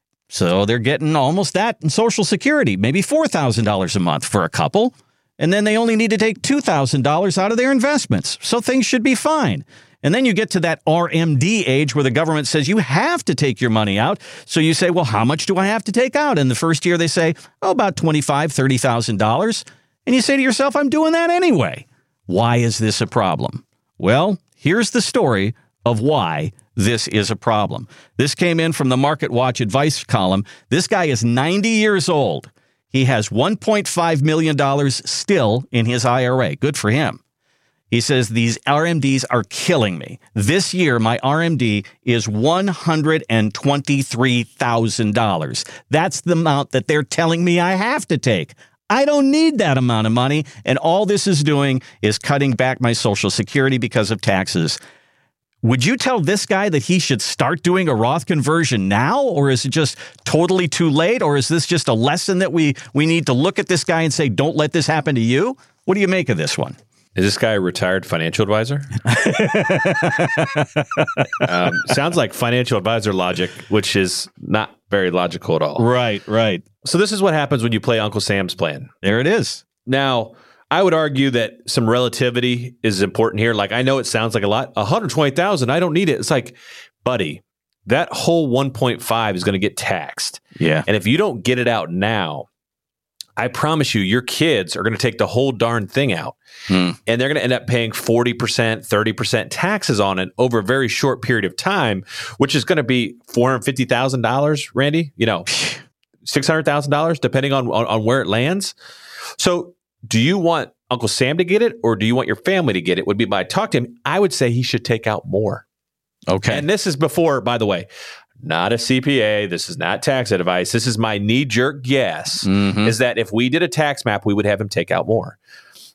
So they're getting almost that in Social Security, maybe four thousand dollars a month for a couple. And then they only need to take two thousand dollars out of their investments. So things should be fine. And then you get to that R M D age where the government says you have to take your money out. So you say, well, how much do I have to take out? And the first year they say, oh, about twenty-five thousand dollars, thirty thousand dollars. And you say to yourself, I'm doing that anyway. Why is this a problem? Well, here's the story of why this is a problem. This came in from the Market Watch advice column. This guy is ninety years old. He has one point five million dollars still in his I R A. Good for him. He says, these R M Ds are killing me. This year, my R M D is one hundred twenty-three thousand dollars. That's the amount that they're telling me I have to take. I don't need that amount of money, and all this is doing is cutting back my Social Security because of taxes. Would you tell this guy that he should start doing a Roth conversion now, or is it just totally too late, or is this just a lesson that we, we need to look at this guy and say, don't let this happen to you? What do you make of this one? Is this guy a retired financial advisor? um, sounds like financial advisor logic, which is not very logical at all. Right, right. So this is what happens when you play Uncle Sam's plan. There it is. Now, I would argue that some relativity is important here. Like, I know it sounds like a lot. one hundred twenty thousand dollars, I don't need it. It's like, buddy, that whole one point five is going to get taxed. Yeah. And if you don't get it out now, I promise you, your kids are going to take the whole darn thing out. Hmm. And they're going to end up paying forty percent, thirty percent taxes on it over a very short period of time, which is going to be four hundred fifty thousand dollars, Randy, you know, six hundred thousand dollars, depending on, on, on where it lands. So do you want Uncle Sam to get it, or do you want your family to get it? Would be my talk to him. I would say he should take out more. Okay. And this is before, by the way, not a C P A. This is not tax advice. This is my knee-jerk guess, mm-hmm. is that if we did a tax map, we would have him take out more.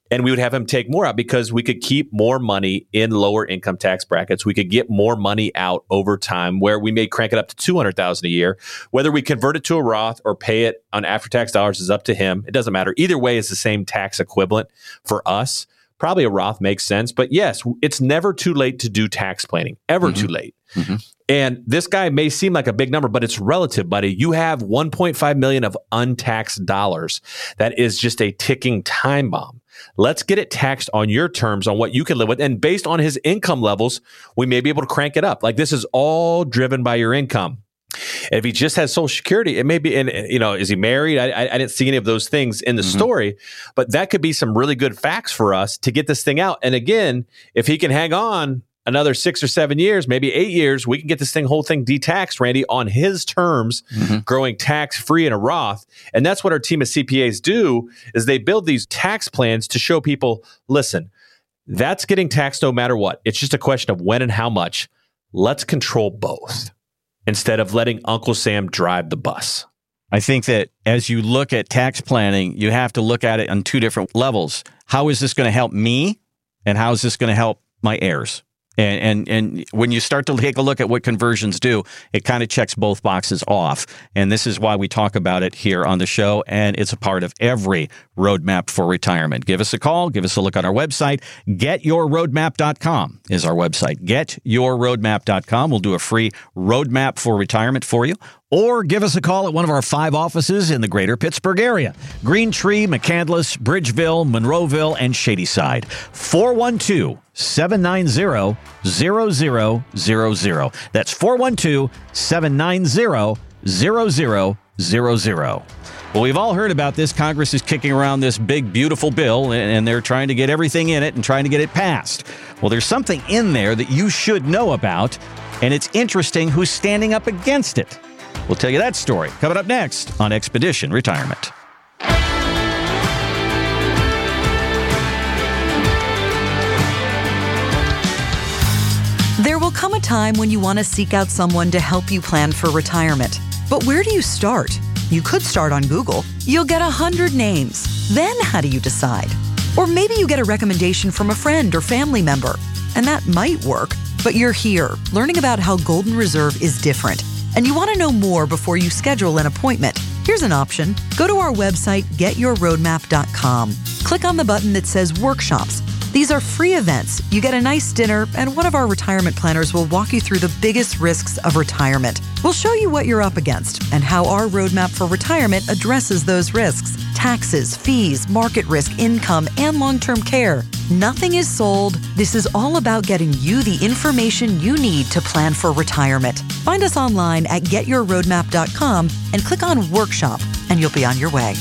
And we would have him take more out because we could keep more money in lower income tax brackets. We could get more money out over time where we may crank it up to two hundred thousand dollars a year. Whether we convert it to a Roth or pay it on after-tax dollars is up to him. It doesn't matter. Either way is the same tax equivalent for us. Probably a Roth makes sense. But yes, it's never too late to do tax planning. Ever mm-hmm. too late. Mm-hmm. And this guy may seem like a big number, but it's relative, buddy. You have one point five million dollars of untaxed dollars. That is just a ticking time bomb. Let's get it taxed on your terms, on what you can live with. And based on his income levels, we may be able to crank it up. Like, this is all driven by your income. And if he just has Social Security, it may be, and you know, is he married? I, I, I didn't see any of those things in the mm-hmm. story, but that could be some really good facts for us to get this thing out. And again, if he can hang on another six or seven years, maybe eight years, we can get this thing, whole thing detaxed, Randy, on his terms, mm-hmm. growing tax-free in a Roth. And that's what our team of C P As do, is they build these tax plans to show people, listen, that's getting taxed no matter what. It's just a question of when and how much. Let's control both instead of letting Uncle Sam drive the bus. I think that as you look at tax planning, you have to look at it on two different levels. How is this going to help me? And how is this going to help my heirs? And, and and when you start to take a look at what conversions do, it kind of checks both boxes off. And this is why we talk about it here on the show. And it's a part of every roadmap for retirement. Give us a call. Give us a look on our website. get your roadmap dot com is our website. get your roadmap dot com. We'll do a free roadmap for retirement for you. Or give us a call at one of our five offices in the greater Pittsburgh area. Green Tree, McCandless, Bridgeville, Monroeville, and Shadyside. four one two, seven nine zero, zero zero zero zero. That's four one two, seven nine zero, zero zero zero zero. Well, we've all heard about this. Congress is kicking around this big, beautiful bill, and they're trying to get everything in it and trying to get it passed. Well, there's something in there that you should know about, and it's interesting who's standing up against it. We'll tell you that story coming up next on Expedition Retirement. There will come a time when you want to seek out someone to help you plan for retirement. But where do you start? You could start on Google. You'll get a hundred names. Then how do you decide? Or maybe you get a recommendation from a friend or family member. And that might work, but you're here learning about how Golden Reserve is different. And you want to know more before you schedule an appointment. Here's an option. Go to our website, get your roadmap dot com. Click on the button that says Workshops. These are free events. You get a nice dinner, and one of our retirement planners will walk you through the biggest risks of retirement. We'll show you what you're up against and how our roadmap for retirement addresses those risks. Taxes, fees, market risk, income, and long-term care. Nothing is sold. This is all about getting you the information you need to plan for retirement. Find us online at get your roadmap dot com and click on Workshop, and you'll be on your way.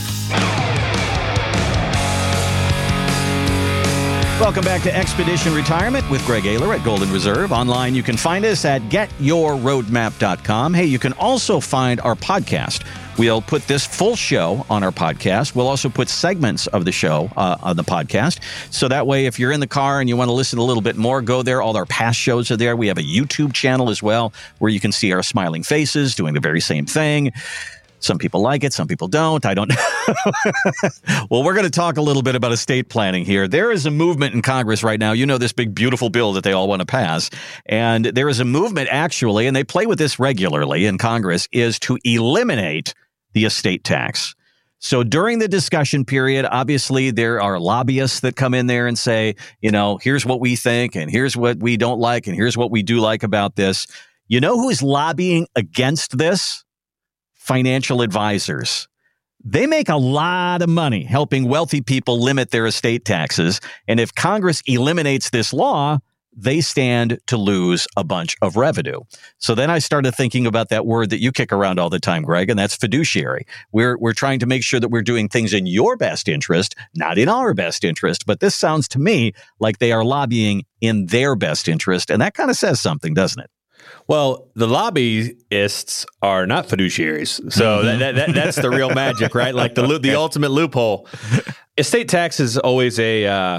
Welcome back to Expedition Retirement with Greg Ayler at Golden Reserve. Online, you can find us at get your roadmap dot com. Hey, you can also find our podcast. We'll put this full show on our podcast. We'll also put segments of the show uh, on the podcast. So that way, if you're in the car and you want to listen a little bit more, go there. All our past shows are there. We have a YouTube channel as well where you can see our smiling faces doing the very same thing. Some people like it, some people don't. I don't know. Well, we're going to talk a little bit about estate planning here. There is a movement in Congress right now. You know, this big, beautiful bill that they all want to pass. And there is a movement, actually, and they play with this regularly in Congress, is to eliminate the estate tax. So during the discussion period, obviously, there are lobbyists that come in there and say, you know, here's what we think, and here's what we don't like, and here's what we do like about this. You know who is lobbying against this? Financial advisors. They make a lot of money helping wealthy people limit their estate taxes. And if Congress eliminates this law, they stand to lose a bunch of revenue. So then I started thinking about that word that you kick around all the time, Greg, and that's fiduciary. We're we're trying to make sure that we're doing things in your best interest, not in our best interest. But this sounds to me like they are lobbying in their best interest. And that kind of says something, doesn't it? Well, the lobbyists are not fiduciaries. So mm-hmm. that, that, that's the real magic, right? Like the the ultimate loophole. Estate tax is always a uh,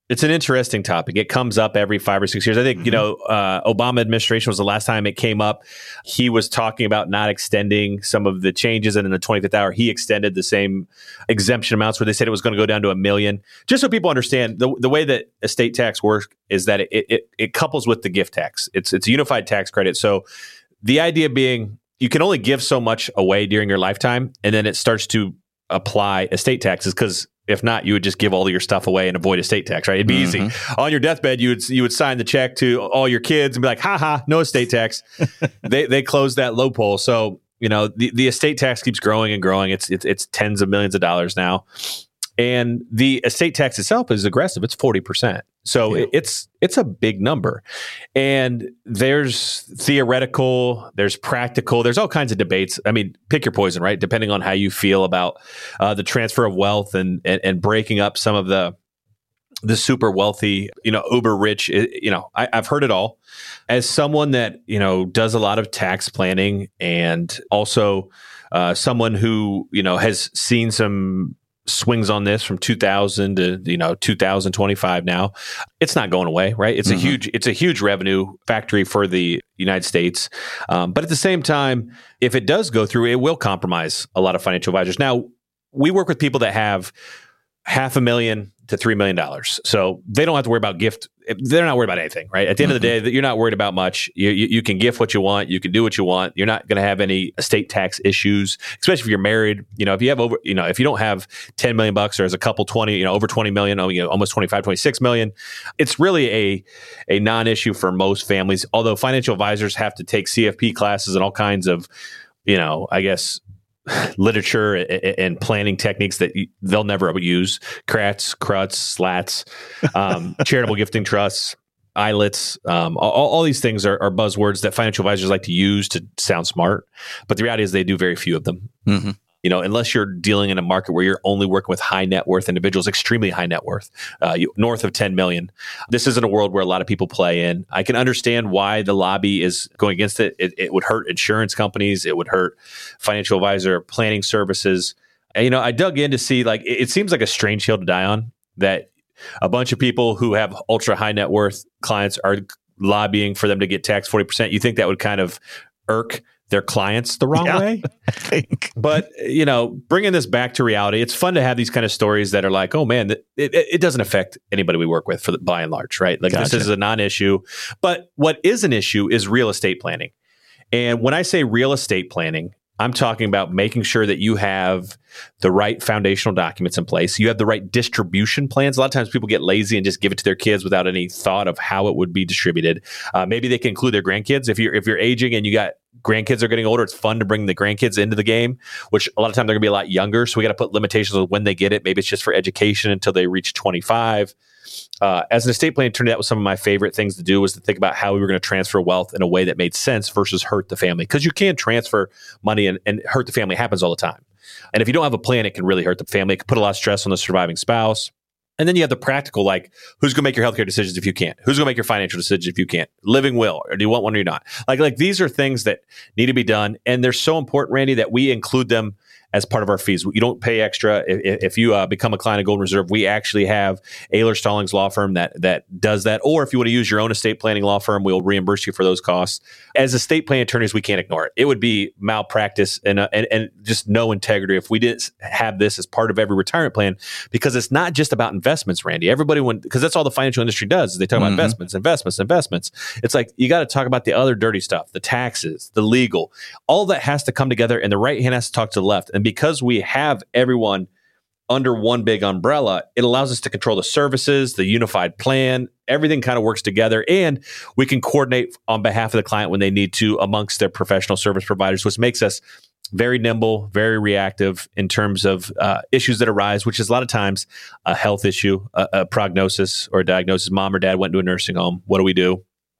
It's an interesting topic. It comes up every five or six years. I think, mm-hmm. you know, uh, Obama administration was the last time it came up. He was talking about not extending some of the changes. And in the twenty-fifth hour, he extended the same exemption amounts where they said it was going to go down to a million. Just so people understand, the, the way that estate tax works is that it, it, it couples with the gift tax. It's, it's a unified tax credit. So the idea being you can only give so much away during your lifetime, and then it starts to apply estate taxes because if not, you would just give all of your stuff away and avoid estate tax, right? It'd be mm-hmm. easy. On your deathbed, you would you would sign the check to all your kids and be like, ha ha, no estate tax. they they closed that loophole. So, you know, the, the estate tax keeps growing and growing. It's, it's it's tens of millions of dollars now. And the estate tax itself is aggressive. It's forty percent. So yeah. it's it's a big number. And there's theoretical, there's practical, there's all kinds of debates. I mean, pick your poison, right? Depending on how you feel about uh, the transfer of wealth and, and and breaking up some of the the super wealthy, you know, uber rich. You know, I, I've heard it all. As someone that, you know, does a lot of tax planning and also uh, someone who, you know, has seen some swings on this from two thousand to, you know, two thousand twenty-five now, it's not going away, right? It's mm-hmm. a huge, it's a huge revenue factory for the United States. Um, but at the same time, if it does go through, it will compromise a lot of financial advisors. Now, we work with people that have half a million to three million dollars. So they don't have to worry about gift. They're not worried about anything, right? At the end mm-hmm. of the day, you're not worried about much. You, you, you can gift what you want. You can do what you want. You're not going to have any estate tax issues, especially if you're married. You know, if you have over, you know, if you don't have ten million bucks or as a couple twenty, you know, over twenty million, you know, almost twenty-five, twenty-six million, it's really a, a non-issue for most families. Although financial advisors have to take C F P classes and all kinds of, you know, I guess, literature and planning techniques that they'll never use. C R A Ts, C R U Ts, SLATs, um, charitable gifting trusts, I L I Ts. Um, all, all these things are, are buzzwords that financial advisors like to use to sound smart. But the reality is they do very few of them. Mm-hmm. You know, unless you're dealing in a market where you're only working with high net worth individuals, extremely high net worth, uh, you, north of ten million. This isn't a world where a lot of people play in. I can understand why the lobby is going against it. It, it would hurt insurance companies. It would hurt financial advisor planning services. And, you know, I dug in to see, like, it, it seems like a strange hill to die on that a bunch of people who have ultra high net worth clients are lobbying for them to get taxed forty percent. You think that would kind of irk their clients the wrong yeah, way. I think. But, you know, bringing this back to reality, it's fun to have these kind of stories that are like, oh man, it, it, it doesn't affect anybody we work with for the, by and large, right? Like gotcha. This is a non-issue. But what is an issue is real estate planning. And when I say real estate planning, I'm talking about making sure that you have the right foundational documents in place. You have the right distribution plans. A lot of times people get lazy and just give it to their kids without any thought of how it would be distributed. Uh, maybe they can include their grandkids. If you're if you're aging and you got grandkids are getting older, it's fun to bring the grandkids into the game, which a lot of times they're going to be a lot younger. So we got to put limitations on when they get it. Maybe it's just for education until they reach twenty-five. Uh, as an estate plan attorney, that was some of my favorite things to do was to think about how we were going to transfer wealth in a way that made sense versus hurt the family. Because you can transfer money and, and hurt the family. It happens all the time. And if you don't have a plan, it can really hurt the family. It can put a lot of stress on the surviving spouse. And then you have the practical, like, who's going to make your healthcare decisions if you can't? Who's going to make your financial decisions if you can't? Living will, or do you want one or you're not? Like, like these are things that need to be done. And they're so important, Randy, that we include them as part of our fees. You don't pay extra. If, if you uh, become a client of Golden Reserve, we actually have Ayler Stallings law firm that that does that. Or if you want to use your own estate planning law firm, we'll reimburse you for those costs. As estate planning attorneys, we can't ignore it. It would be malpractice and, uh, and, and just no integrity if we didn't have this as part of every retirement plan, because it's not just about investments, Randy. Everybody, when because that's all the financial industry does, is they talk mm-hmm. about investments, investments, investments. It's like you got to talk about the other dirty stuff, the taxes, the legal. All that has to come together, and the right hand has to talk to the left. And because we have everyone under one big umbrella, it allows us to control the services, the unified plan. Everything kind of works together, and we can coordinate on behalf of the client when they need to amongst their professional service providers, which makes us very nimble, very reactive in terms of uh, issues that arise, which is a lot of times a health issue, a, a prognosis or a diagnosis. Mom or dad went to a nursing home. What do we do?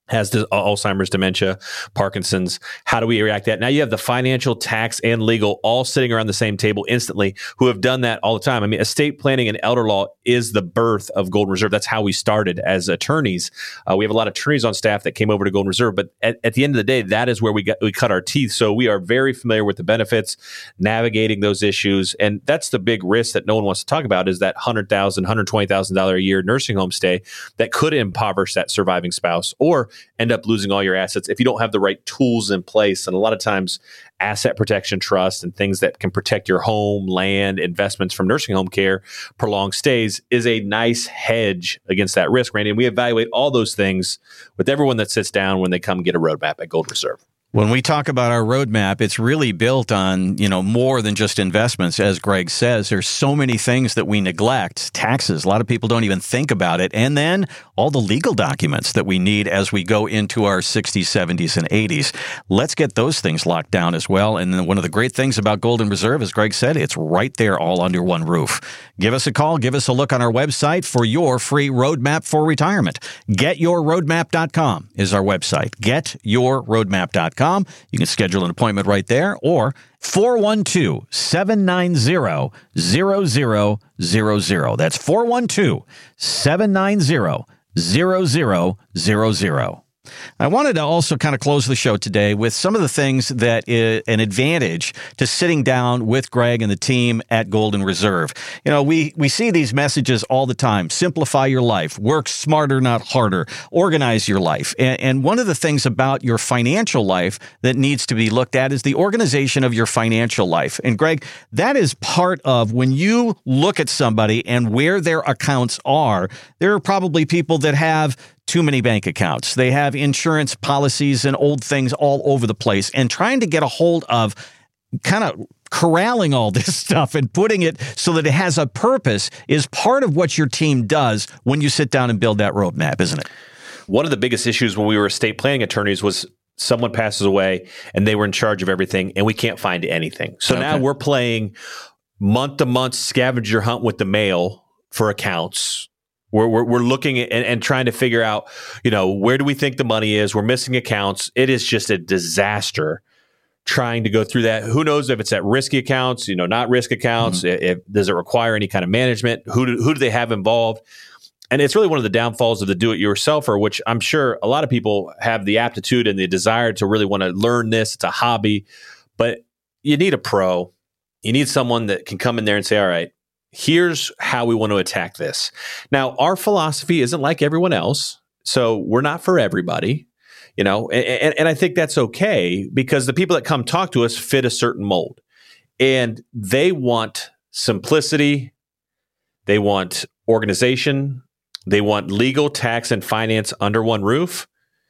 has the Alzheimer's, dementia, Parkinson's. How do we react to that? Now you have the financial, tax, and legal all sitting around the same table instantly who have done that all the time. I mean, estate planning and elder law is the birth of Golden Reserve. That's how we started as attorneys. Uh, we have a lot of attorneys on staff that came over to Golden Reserve, but at, at the end of the day, that is where we got, we cut our teeth. So we are very familiar with the benefits, navigating those issues. And that's the big risk that no one wants to talk about, is that one hundred thousand dollars, one hundred twenty thousand dollars a year nursing home stay that could impoverish that surviving spouse, or end up losing all your assets if you don't have the right tools in place. And a lot of times, asset protection trust and things that can protect your home, land, investments from nursing home care, prolonged stays is a nice hedge against that risk, Randy. And we evaluate all those things with everyone that sits down when they come get a roadmap at Gold Reserve. When we talk about our roadmap, it's really built on, you know, more than just investments. As Greg says, there's so many things that we neglect. Taxes, a lot of people don't even think about it. And then all the legal documents that we need as we go into our sixties, seventies, and eighties. Let's get those things locked down as well. And then one of the great things about Golden Reserve, as Greg said, it's right there all under one roof. Give us a call. Give us a look on our website for your free roadmap for retirement. get your roadmap dot com is our website. get your roadmap dot com. You can schedule an appointment right there, or four one two, seven nine zero, zero zero zero zero. That's four one two, seven nine zero, zero zero zero zero. I wanted to also kind of close the show today with some of the things that is an advantage to sitting down with Greg and the team at Golden Reserve. You know, we, we see these messages all the time. Simplify your life. Work smarter, not harder. Organize your life. And, and one of the things about your financial life that needs to be looked at is the organization of your financial life. And Greg, that is part of when you look at somebody and where their accounts are, there are probably people that have too many bank accounts. They have insurance policies and old things all over the place, and trying to get a hold of kind of corralling all this stuff and putting it so that it has a purpose is part of what your team does when you sit down and build that roadmap, isn't it? One of the biggest issues when we were estate planning attorneys was someone passes away and they were in charge of everything and we can't find anything. So okay. Now we're playing month to month scavenger hunt with the mail for accounts. We're, we're, we're looking at and, and trying to figure out, you know, where do we think the money is? We're missing accounts. It is just a disaster trying to go through that. Who knows if it's at risky accounts, you know, not risk accounts? Mm-hmm. If, does it require any kind of management? Who do, who do they have involved? And it's really one of the downfalls of the do-it-yourselfer, which I'm sure a lot of people have the aptitude and the desire to really want to learn this. It's a hobby, but you need a pro. You need someone that can come in there and say, all right, here's how we want to attack this. Now, our philosophy isn't like everyone else, so we're not for everybody, you know, and, and, and I think that's okay because the people that come talk to us fit a certain mold, and they want simplicity, they want organization, they want legal, tax, and finance under one roof.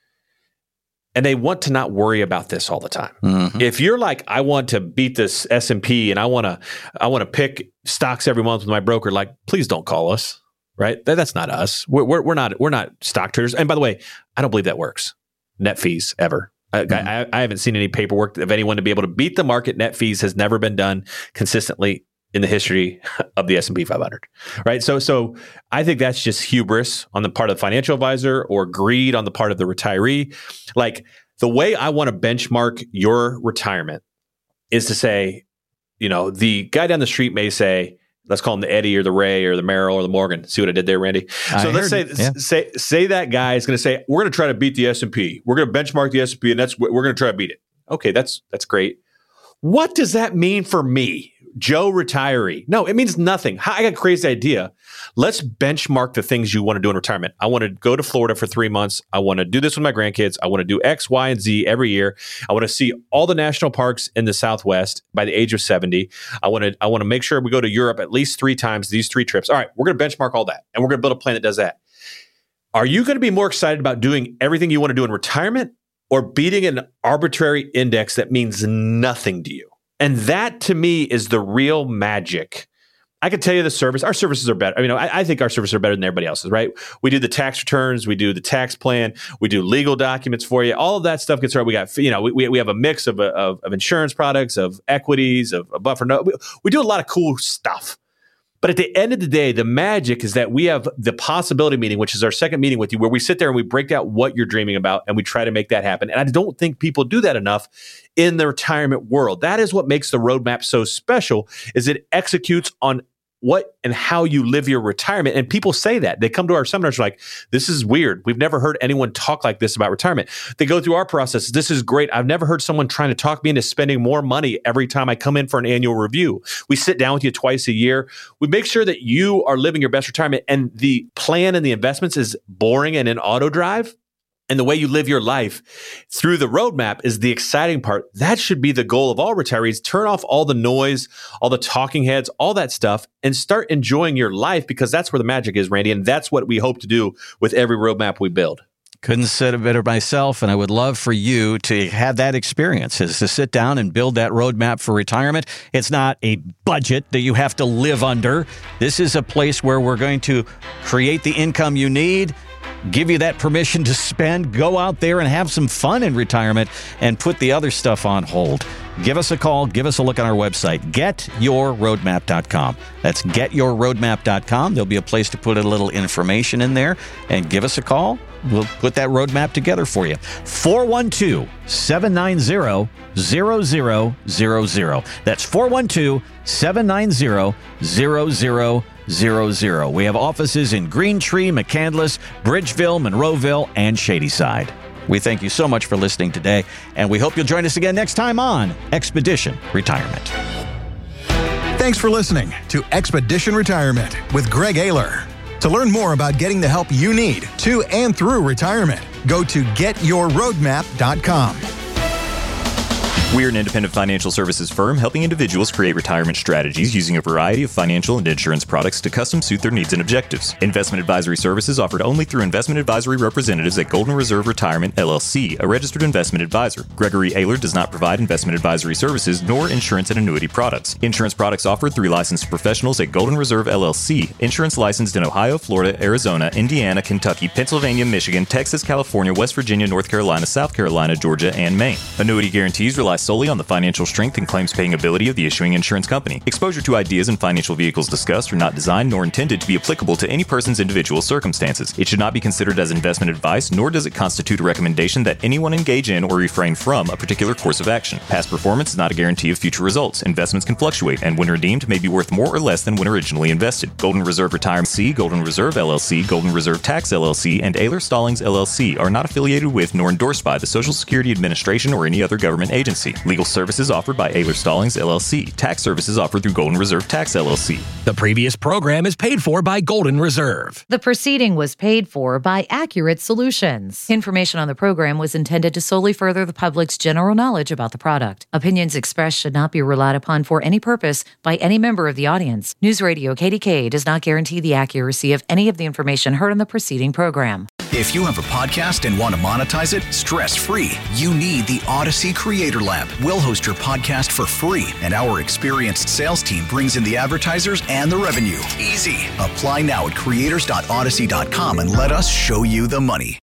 And they want to not worry about this all the time. Mm-hmm. If you're like, I want to beat this S and P and I want to, I want to pick stocks every month with my broker, like, please don't call us, right? That, that's not us. We're, we're, we're not, we're not stock traders. And by the way, I don't believe that works. Net fees ever. Mm-hmm. I, I, I haven't seen any paperwork of anyone to be able to beat the market. Net fees has never been done consistently in the history of the S and P five hundred, right? So, so I think that's just hubris on the part of the financial advisor or greed on the part of the retiree. Like the way I want to benchmark your retirement is to say, you know, the guy down the street may say, let's call him the Eddie or the Ray or the Merrill or the Morgan. See what I did there, Randy? I so let's say, yeah. say say that guy is going to say, we're going to try to beat the S and P. We're going to benchmark the S and P, and that's we're going to try to beat it. Okay, that's that's great. What does that mean for me? Joe retiree. No, it means nothing. I got a crazy idea. Let's benchmark the things you want to do in retirement. I want to go to Florida for three months. I want to do this with my grandkids. I want to do X, Y, and Z every year. I want to see all the national parks in the Southwest by the age of seventy. I want to I want to make sure we go to Europe at least three times, these three trips. All right, we're going to benchmark all that, and we're going to build a plan that does that. Are you going to be more excited about doing everything you want to do in retirement or beating an arbitrary index that means nothing to you? And that, to me, is the real magic. I can tell you the service. Our services are better. I mean, I, I think our services are better than everybody else's, right? We do the tax returns. We do the tax plan. We do legal documents for you. All of that stuff gets right. We got, you know, we we have a mix of of, of insurance products, of equities, of, of buffer note. We, we do a lot of cool stuff. But at the end of the day, the magic is that we have the possibility meeting, which is our second meeting with you, where we sit there and we break out what you're dreaming about and we try to make that happen. And I don't think people do that enough in the retirement world. That is what makes the roadmap so special, is it executes on what and how you live your retirement. And people say that. They come to our seminars like, this is weird. We've never heard anyone talk like this about retirement. They go through our process. This is great. I've never heard someone trying to talk me into spending more money every time I come in for an annual review. We sit down with you twice a year. We make sure that you are living your best retirement, and the plan and the investments is boring and in auto drive. And the way you live your life through the roadmap is the exciting part. That should be the goal of all retirees. Turn off all the noise, all the talking heads, all that stuff, and start enjoying your life, because that's where the magic is, Randy. And that's what we hope to do with every roadmap we build. Couldn't said it better myself, and I would love for you to have that experience, is to sit down and build that roadmap for retirement. It's not a budget that you have to live under. This is a place where we're going to create the income you need, give you that permission to spend, go out there and have some fun in retirement, and put the other stuff on hold. Give us a call. Give us a look on our website, get your roadmap dot com. That's get your roadmap dot com. There'll be a place to put a little information in there, and give us a call. We'll put that roadmap together for you. four one two, seven nine zero, zero zero zero zero. That's four one two, seven nine zero, zero zero zero zero. We have offices in Green Tree, McCandless, Bridgeville, Monroeville, and Shadyside. We thank you so much for listening today, and we hope you'll join us again next time on Expedition Retirement. Thanks for listening to Expedition Retirement with Greg Ayler. To learn more about getting the help you need to and through retirement, go to get your roadmap dot com. We're an independent financial services firm helping individuals create retirement strategies using a variety of financial and insurance products to custom suit their needs and objectives. Investment advisory services offered only through investment advisory representatives at Golden Reserve Retirement, L L C, a registered investment advisor. Gregory Ayler does not provide investment advisory services nor insurance and annuity products. Insurance products offered through licensed professionals at Golden Reserve, L L C. Insurance licensed in Ohio, Florida, Arizona, Indiana, Kentucky, Pennsylvania, Michigan, Texas, California, West Virginia, North Carolina, South Carolina, Georgia, and Maine. Annuity guarantees rely solely on the financial strength and claims-paying ability of the issuing insurance company. Exposure to ideas and financial vehicles discussed are not designed nor intended to be applicable to any person's individual circumstances. It should not be considered as investment advice, nor does it constitute a recommendation that anyone engage in or refrain from a particular course of action. Past performance is not a guarantee of future results. Investments can fluctuate, and when redeemed may be worth more or less than when originally invested. Golden Reserve Retirement C, Golden Reserve L L C, Golden Reserve Tax L L C, and Ayler Stallings L L C are not affiliated with nor endorsed by the Social Security Administration or any other government agency. Legal services offered by Ayler Stallings L L C. Tax services offered through Golden Reserve Tax L L C. The previous program is paid for by Golden Reserve. The proceeding was paid for by Accurate Solutions. Information on the program was intended to solely further the public's general knowledge about the product. Opinions expressed should not be relied upon for any purpose by any member of the audience. News Radio K D K does not guarantee the accuracy of any of the information heard on the preceding program. If you have a podcast and want to monetize it stress-free, you need the Odyssey Creator Lab. We'll host your podcast for free, and our experienced sales team brings in the advertisers and the revenue. Easy. Apply now at creators dot odyssey dot com and let us show you the money.